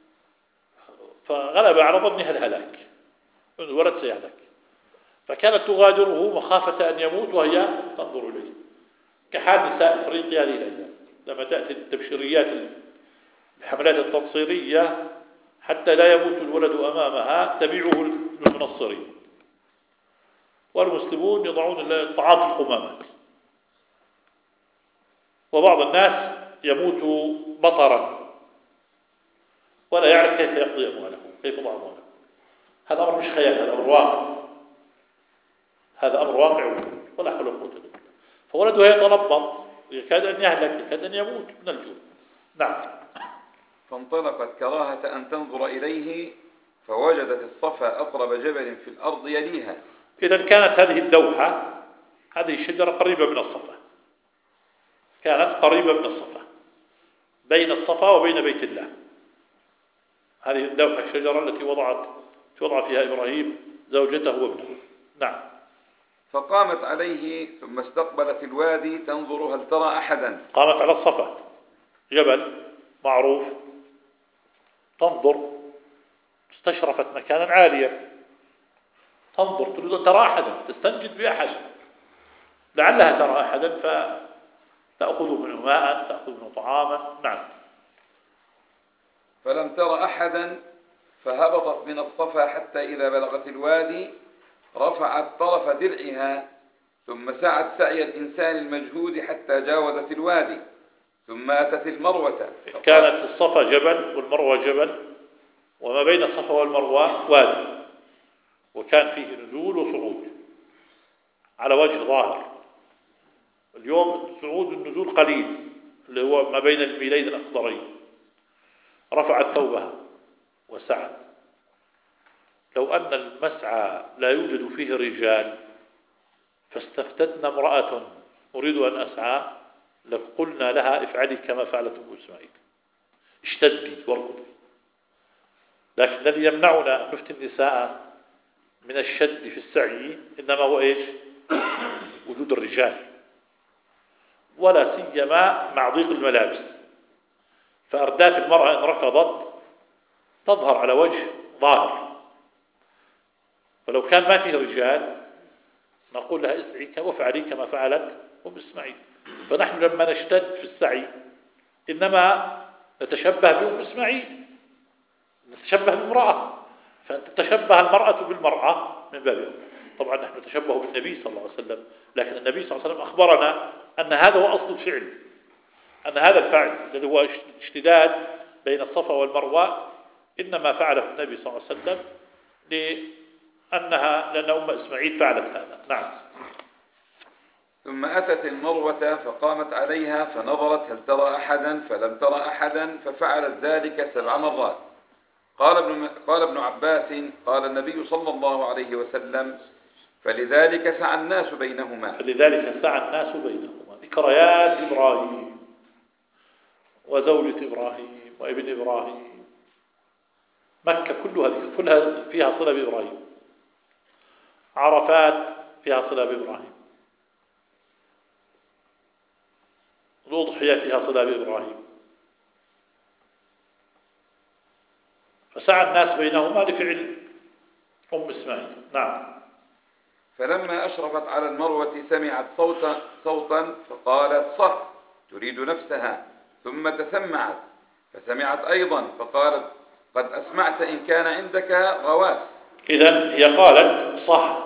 S2: فغلب على ظنها الهلاك، الولد سيهلك، فكانت تغادره مخافة أن يموت وهي تنظر إليه، كحال نساء إفريقيا هذه الأيام لما تأتي التبشيريات الحملات التنصيرية حتى لا يموت الولد أمامها تبيعه للمنصرين، والمسلمون يضعون الطعام في القمامات، وبعض الناس يموت بطرا ولا يعرف كيف يقضي أمواله، كيف يضع أمواله. هذا أمر مش خيال، هذا أمر واقع، هذا أمر واقع ولا حول ولا قوة إلا بالله. فولده يتلبط يكاد أن يهلك، يكاد أن يموت من الجوع. نعم.
S1: فانطلقت كراهة أن تنظر إليه، فوجدت الصفا أقرب جبل في الأرض يليها.
S2: إذا كانت هذه الدوحة، هذه الشجرة قريبة من الصفا، كانت قريبة من الصفا، بين الصفا وبين بيت الله. هذه الدوحة الشجرة التي وضع فيها إبراهيم زوجته وابنه. نعم.
S1: فقامت عليه ثم استقبلت الوادي تنظر هل ترى أحدا.
S2: قامت على الصفا، جبل معروف، تنظر، استشرفت مكانا عاليا، تنظر تريد أن ترى أحدا، تستنجد بأحد، لعلها ترى أحدا فتأخذ منه ماء، تأخذ منه طعاما. نعم.
S1: فلم تر أحدا، فهبطت من الصفا حتى إذا بلغت الوادي رفعت طرف درعها، ثم سعت سعي الإنسان المجهود حتى جاوزت الوادي، ثم أتت المروة.
S2: كانت الصفا جبل والمروة جبل، وما بين الصفا والمروة وادي، وكان فيه نزول وصعود على وجه ظاهر. اليوم الصعود والنزول قليل، اللي هو ما بين الميلين الأخضرين. رفعت ثوبها وسعت. لو أن المسعى لا يوجد فيه رجال فاستفتتنا امرأة أريد أن أسعى لقلنا لها افعلي كما فعلت أم إسماعيل، اشتدي واركضي. لكن الذي يمنعنا أن نفتي النساء من الشد في السعي إنما هو إيش؟ وجود الرجال، ولا سيما مع ضيق الملابس، فأرداف المرأة إن ركضت تظهر على وجه ظاهر، فلو كان ما فيه رجال نقول لها اسعي وافعلي كما فعلت أم إسماعيل. فنحن لما نشتد في السعي إنما نتشبه بأم إسماعيل، نتشبه بامرأة، فتتشبه المرأة بالمرأة من باب أولى. طبعا نحن نتشبه بالنبي صلى الله عليه وسلم، لكن النبي صلى الله عليه وسلم أخبرنا أن هذا هو أصل الفعل، أن هذا الفعل الذي هو اشتداد بين الصفا والمروة إنما فعله النبي صلى الله عليه وسلم لأن أم إسماعيل فعلت هذا. نعم.
S1: ثم أتت المروة فقامت عليها فنظرت هل ترى أحدا، فلم ترى أحدا، ففعلت ذلك 7 مرات. قال ابن عباس قال النبي صلى الله عليه وسلم فلذلك سعى الناس بينهما.
S2: فلذلك سعى الناس بينهما، ذكريات إبراهيم وزوجة إبراهيم وابن إبراهيم، مكة كلها فيها صلة بإبراهيم، عرفات فيها صلة بإبراهيم، الأضحية فيها صلة بإبراهيم، فسعى الناس بينهما لفعل أم إسماعيل. نعم.
S1: فلما أشرفت على المروة سمعت صوتا فقالت صه، تريد نفسها، ثم تسمعت فسمعت أيضا فقالت قد أسمعت إن كان عندك غواث.
S2: إذن هي قالت صح،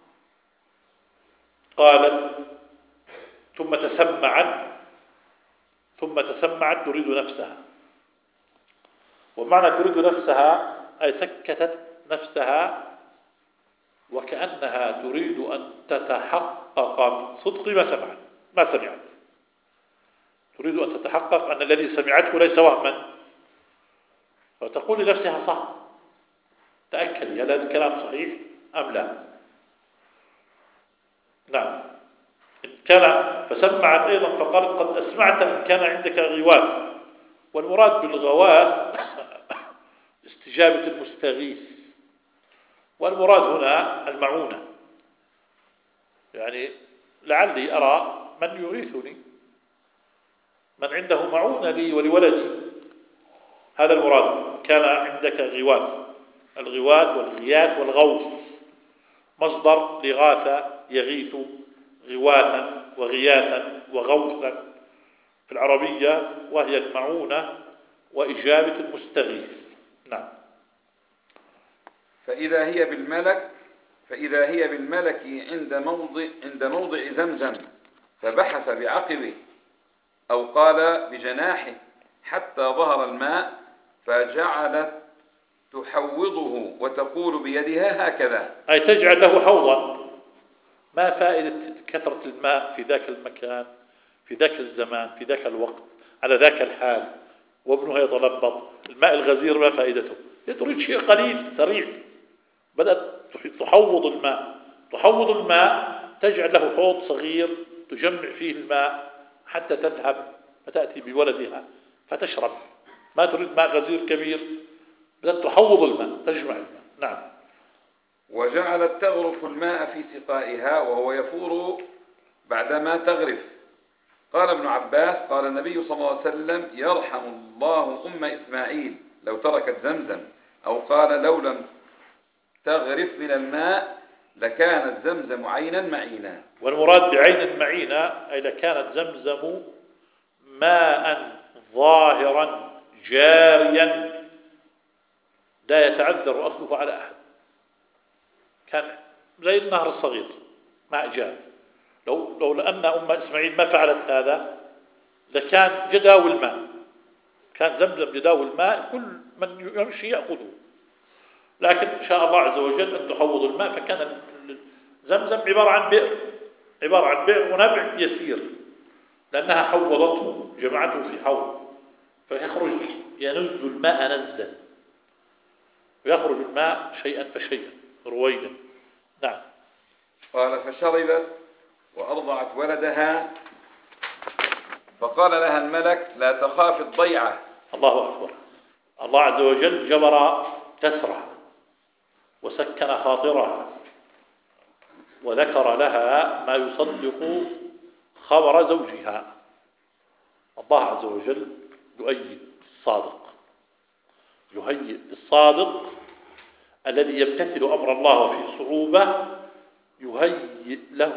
S2: قالت ثم تسمعت تريد نفسها. ومعنى تريد نفسها أي سكتت نفسها وكأنها تريد أن تتحقق من صدق ما سمعت، تريد أن تتحقق أن الذي سمعته ليس وهما، فتقول لنفسها صح، تأكدي هل هذا الكلام صحيح أم لا. نعم. إن كان فسمعت أيضا فقالت قد أسمعت إن كان عندك غواث. والمراد بالغواث استجابة المستغيث، والمراد هنا المعونة، يعني لعلي أرى من يغيثني، من عنده معونة لي ولولدي، هذا المراد. كان عندك غواث، الغواث والغياث والغوث مصدر لغاث يغيث، غواثا وغياثا وغوثا في العربية، وهي المعونة وإجابة المستغيث. نعم.
S1: فإذا هي بالملك عند موضع زمزم، فبحث بعقبه أو قال بجناحه حتى ظهر الماء، فجعلت تحوضه وتقول بيدها هكذا،
S2: أي تجعل له حوضا. ما فائدة كثرة الماء في ذاك المكان، في ذاك الزمان، في ذاك الوقت، على ذاك الحال، وابنها يتلبط، الماء الغزير ما فائدته؟ تريد شيء قليل سريع. بدأت تحوض الماء، تجعل له حوض صغير تجمع فيه الماء حتى تذهب فتأتي بولدها فتشرب. ما تريد ماء غزير كبير، بدأت تحوض الماء، تجمع الماء. نعم.
S1: وجعلت تغرف الماء في سقائها وهو يفور بعدما تغرف. قال ابن عباس قال النبي صلى الله عليه وسلم يرحم الله أم إسماعيل لو تركت زمزم، أو قال لو لم تغرف من الماء لكانت زمزم عينا معينا.
S2: والمراد بعين معينة أي لكانت زمزم ماء ظاهرا جاريا لا يتعذر أخذه على أحد، كان زي النهر الصغير ماء جاري. لو أن أم إسماعيل ما فعلت هذا لكان جداول ماء، كان زمزم جداول ماء كل من يمشي يأخذه، لكن شاء الله عز وجل أن تحوض الماء، فكان زمزم عبارة عن بئر ونبع يسير، لأنها حوضته جمعته في حوض، فيخرج ينز الماء نزا، ويخرج الماء شيئا فشيئا رويدا. نعم.
S1: قال فشربت وأرضعت ولدها، فقال لها الملك لا تخاف الضيعة.
S2: الله أكبر. الله عز وجل جبر كسرها وسكن خاطرها وذكر لها ما يصدق خبر زوجها. الله عز وجل يؤيد الصادق، يهيئ للصادق الذي يمتثل أمر الله وفي صعوبة، يهيئ له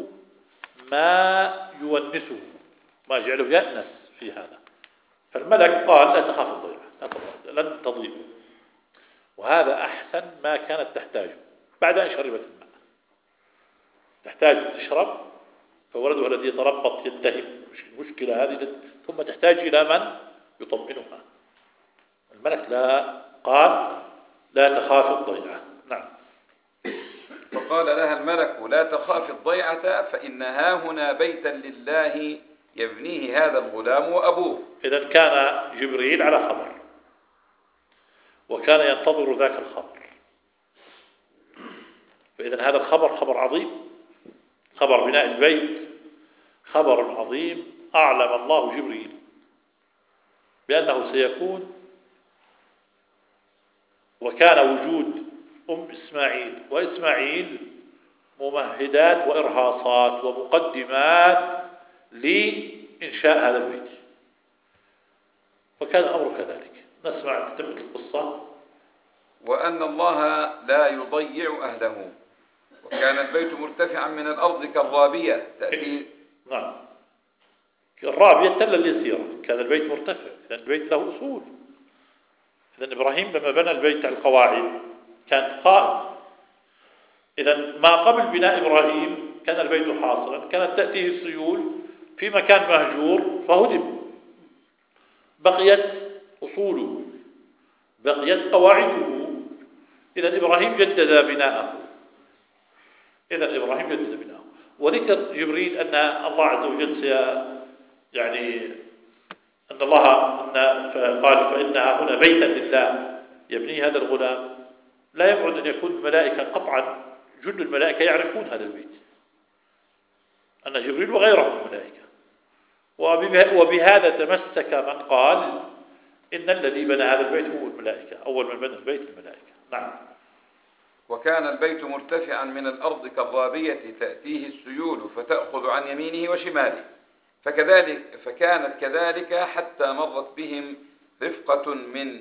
S2: ما يونسه، ما يجعله يأنس في هذا. فالملك قال لا تخاف الضيعة، لن تضيع، وهذا أحسن ما كانت تحتاجه بعد أن شربت الماء. تحتاج تشرب، فولدها الذي يتربط يلتهب، المشكلة هذه، ثم تحتاج إلى من يطمئنها. الملك قال لا تخاف الضيعة. نعم.
S1: فقال لها الملك لا تخاف الضيعة فإنها هنا بيتا لله يبنيه هذا الغلام وأبوه.
S2: إذن كان جبريل على خبر، وكان ينتظر ذاك الخبر، فإذن هذا الخبر خبر عظيم، خبر بناء البيت خبر عظيم. أعلم الله جبريل بأنه سيكون، وكان وجود إسماعيل وإسماعيل ممهدات وإرهاصات ومقدمات لإنشاء هذا البيت، وكان الأمر كذلك. نسمع تتمة القصة.
S1: وأن الله لا يضيع أهله، وكان البيت مرتفعا من الأرض كالرابية تأتي.
S2: نعم، الرابية التلة اليسيرة، كان البيت مرتفع، إذن البيت له أصول. إذن إبراهيم لما بنى البيت على القواعد كانت قائمة. إذن ما قبل بناء إبراهيم كان البيت حاصلا، كانت تأتيه السيول في مكان مهجور فهدم، بقيت أصوله، بقيت قواعده. إذن إبراهيم جدد بناءه. وذكر جبريل أن الله عز وجل يعني أن الله قال فإنها هنا بيتا لله يبني هذا الغلام. لا يبعد أن يكون الملائكة قطعا، جل الملائكة يعرفون هذا البيت، أن جبريل وغيره من الملائكة. وبهذا تمسك من قال إن الذي بنى هذا البيت هو الملائكة، أول من بنى البيت الملائكة. نعم.
S1: وكان البيت مرتفعا من الأرض كالرابية تأتيه السيول فتأخذ عن يمينه وشماله، فكانت كذلك حتى مرت بهم رفقة من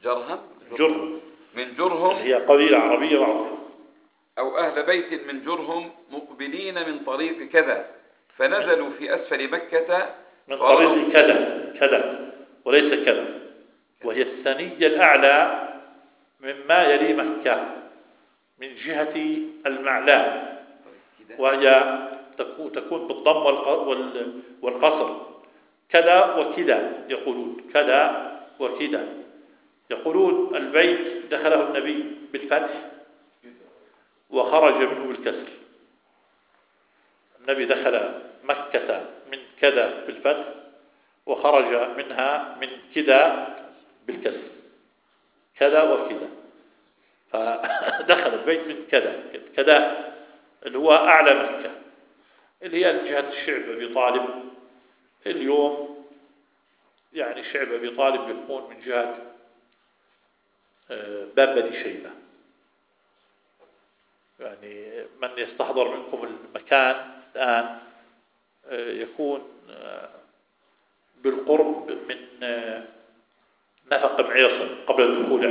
S1: جرهم
S2: هي قبيلة عربية معروفة،
S1: أو أهل بيت من جرهم مقبلين من طريق كذا، فنزلوا في أسفل مكة
S2: من طريق كذا وليس كذا، وهي الثنية الأعلى مما يلي مكة من جهة المعلى، وهي تكون بالضم والقصر. كذا وكذا يقولون، كذا وكذا يقولون. البيت دخله النبي بالفتح وخرج منه بالكسر. النبي دخل مكة من كذا بالفتح وخرج منها من كذا بالكسر، كذا وكذا. فدخل البيت من كذا اللي هو أعلى مكة، اللي هي جهة الشعب أبي طالب. اليوم يعني شعب أبي طالب يكون من جهة باب بني شيبة. يعني من يستحضر منكم المكان الآن يكون بالقرب من نفق معيصم قبل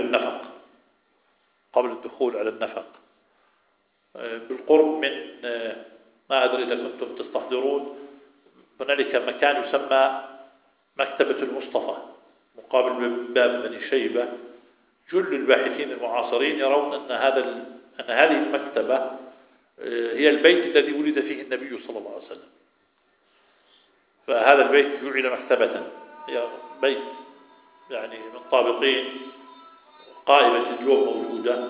S2: الدخول على النفق، بالقرب من ما أدري إذا كنتم تستحضرون، هنالك مكان يسمى مكتبة المصطفى مقابل باب بني شيبة. جل الباحثين المعاصرين يرون أن هذه المكتبة هي البيت الذي ولد فيه النبي صلى الله عليه وسلم. فهذا البيت جعل مكتبة، هي بيت يعني من طابقين، قائمة اليوم موجودة.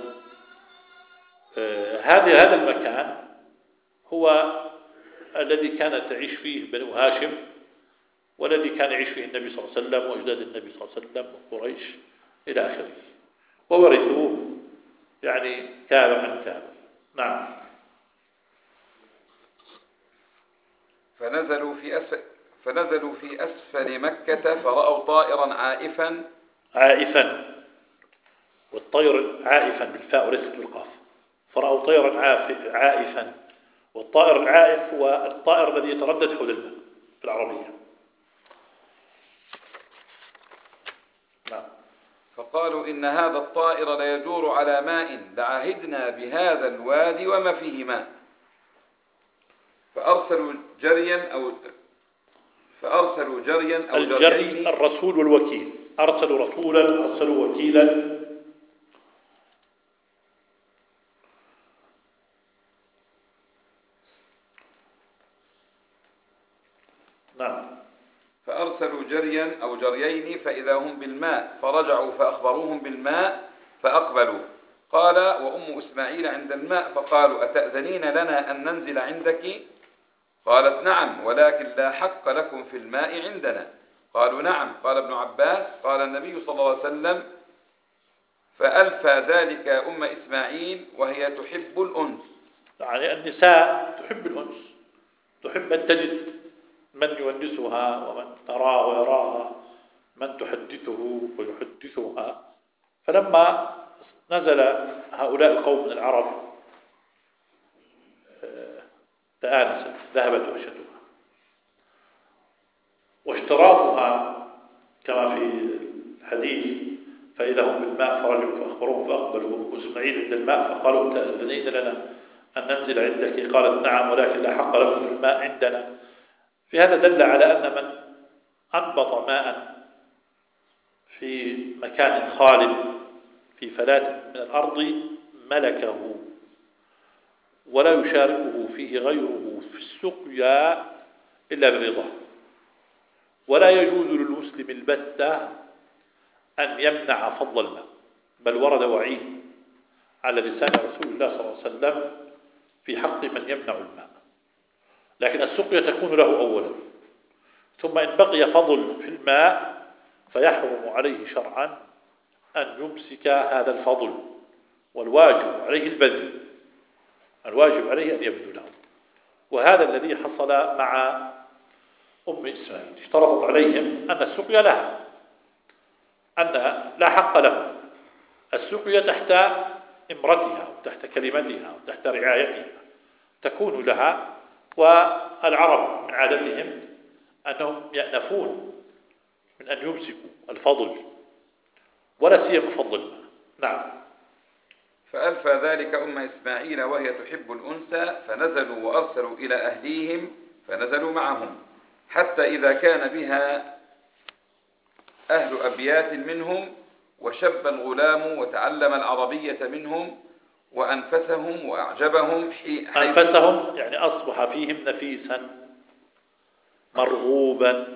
S2: هذا المكان هو الذي كانت تعيش فيه بنو هاشم، والذي كان يعيش فيه النبي صلى الله عليه وسلم وأجداد النبي صلى الله عليه وسلم وقريش إلى آخره، وورثوه يعني كابر عن كابر. نعم.
S1: فنزلوا في أسفل مكة فرأوا طائرا
S2: عائفا، والطير عائفا بالفاء وليست بالقاف. فرأوا طيرا عائفا، والطائر العائف هو الطائر الذي يتردد حول الماء في العربية. نعم.
S1: فقالوا إن هذا الطائر ليدور على ماء لعهدنا بهذا الوادي وما فيه ماء، فأرسلوا جريا أو جريين.
S2: الرسول والوكيل، أرسلوا رسولا، أرسلوا وكيلا. نعم.
S1: فأرسلوا جريا أو جريين فإذا هم بالماء، فرجعوا فأخبروهم بالماء فأقبلوا. قال وأم إسماعيل عند الماء، فقالوا أتأذنين لنا أن ننزل عندك؟ قالت نعم، ولكن لا حق لكم في الماء عندنا. قالوا نعم. قال ابن عباس قال النبي صلى الله عليه وسلم فألفى ذلك أم إسماعيل وهي تحب الأنس.
S2: يعني النساء تحب الأنس، تحب أن تجد من يونسها ومن تراه ويراها، من تحدثه ويحدثها. فلما نزل هؤلاء القوم من العرب تآنست، ذهبت وحشتها واشتراطها كما في الحديث. فإذا هم بالماء فرجعوا فأخبروهم فأقبلوا. إسماعيل عند الماء فقالوا تأذنين لنا أن ننزل عندك؟ قالت نعم، ولكن لا حق لكم في الماء عندنا. في هذا دل على أن من أنبط ماء في مكان خال في فلاة من الأرض ملكه ولا يشاركه فيه غيره في السقيا إلا برضاه، ولا يجوز للمسلم البتة أن يمنع فضل الماء، بل ورد وعيد على لسان رسول الله صلى الله عليه وسلم في حق من يمنع الماء. لكن السقيا تكون له أولا، ثم إن بقي فضل في الماء فيحرم عليه شرعا أن يمسك هذا الفضل، والواجب عليه البذل، الواجب عليه أن يبذله. وهذا الذي حصل مع أم إسماعيل، اشترطت عليهم أن السقيا لها، أن لا حق له، السقيا تحت إمرتها وتحت كلمتها وتحت رعايتها تكون لها. والعرب من عادتهم أنهم يأنفون من أن يمسكوا الفضل ولا سيما فضل الماء. نعم.
S1: فألفى ذلك أم إسماعيل وهي تحب الأنثى، فنزلوا وأرسلوا إلى أهليهم فنزلوا معهم، حتى إذا كان بها أهل أبيات منهم وشب الغلام وتعلم العربية منهم وأنفسهم وأعجبهم
S2: أنفسهم يعني أصبح فيهم نفيسا مرغوبا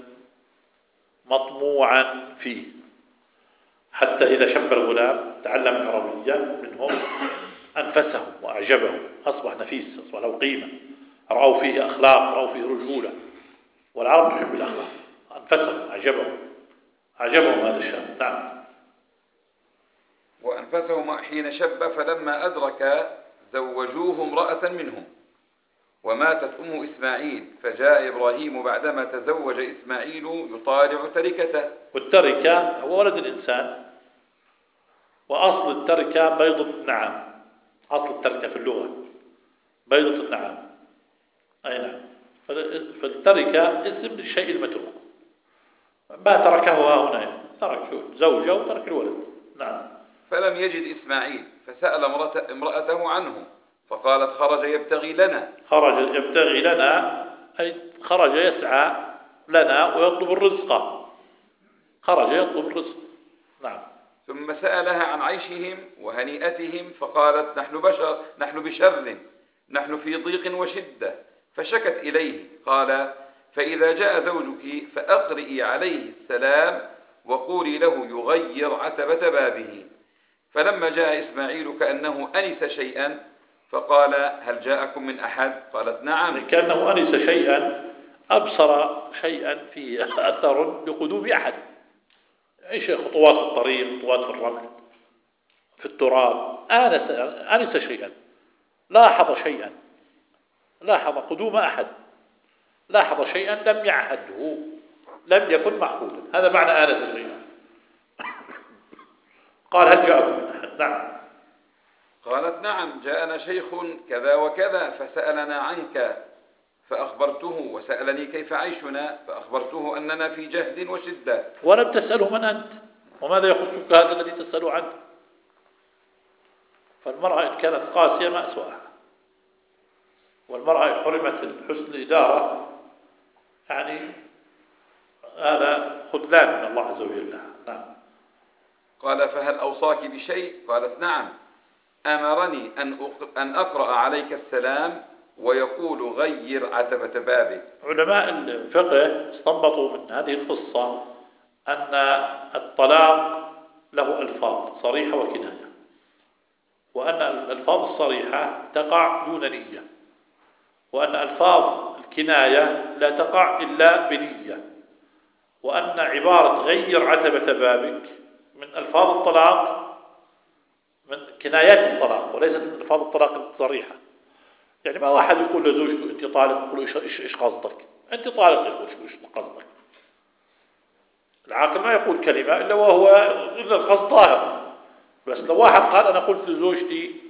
S2: مطموعا فيه، حتى إذا شب الغلام تعلم العربية منهم أنفسهم وأعجبهم، أصبح نفيس، أصبح له قيمة، رأوا فيه أخلاق، رأوا فيه رجولة، والعرب تحب الأخلاق. أنفسهم أعجبهم هذا الشاب. نعم.
S1: وأنفسهم حين شب، فلما أدرك زوجوه امرأة منهم، وماتت أم إسماعيل، فجاء إبراهيم بعدما تزوج إسماعيل يطالع تركته.
S2: والتركة هو ولد الإنسان، وأصل التركة بيضة النعام، أصل التركة في اللغة بيضة النعام. أي نعم. فالتركة اسم للشيء المتروك، ما تركه هنا، ترك زوجه وترك الولد. نعم.
S1: فلم يجد إسماعيل فسأل امرأته عنه، فقالت خرج يبتغي لنا.
S2: خرج يبتغي لنا أي خرج يسعى لنا ويطلب الرزق، خرج يطلب الرزق. نعم.
S1: ثم سألها عن عيشهم وهنيئتهم، فقالت نحن بشر، نحن بشر، نحن في ضيق وشدة، فشكت إليه. قال فإذا جاء زوجك فأقرئي عليه السلام وقولي له يغير عتبة بابه. فلما جاء إسماعيل كأنه أنس شيئا، فقال هل جاءكم من أحد؟ قالت نعم.
S2: كأنه أنس شيئا، أبصر شيئا فيه أثر لقدوم أحد، أي شيء، خطوات في الطريق، خطوات في الرمل، في التراب، آنس شيئا، لاحظ شيئا، لاحظ قدوم أحد، لاحظ شيئا لم يعهده، لم يكن معهودا، هذا معنى آنس شيئا. قال هل جاءكم من أحد؟ نعم.
S1: قالت نعم، جاءنا شيخ كذا وكذا فسألنا عنك فأخبرته، وسألني كيف عيشنا فأخبرته أننا في جهد وشدة.
S2: ولم تسأله من أنت، وماذا يخصك هذا الذي تسأل عنه؟ فالمرأة إن كانت قاسية ما أسوأها، والمرأة إن حرمت حسن الإدارة يعني هذا خذلان من الله عز وجل. نعم.
S1: قال فهل أوصاك بشيء؟ قالت نعم، أمرني أن أقرأ عليك السلام ويقول غير عتبة بابك.
S2: علماء الفقه استنبطوا من هذه القصة أن الطلاق له ألفاظ صريحة وكناية، وأن الألفاظ الصريحة تقع دون نية، وأن ألفاظ الكناية لا تقع إلا بنية، وأن عبارة غير عتبة بابك من ألفاظ الطلاق، من كنايات الطلاق وليست من ألفاظ الطلاق الصريحة. يعني ما واحد يقول لزوجته أنت طالق، يقول إيش قصدك؟ أنت طالق، يقول إيش قصدك؟ العاقل ما يقول كلمة إلا القصد ظاهر. بس لو واحد قال أنا قلت لزوجتي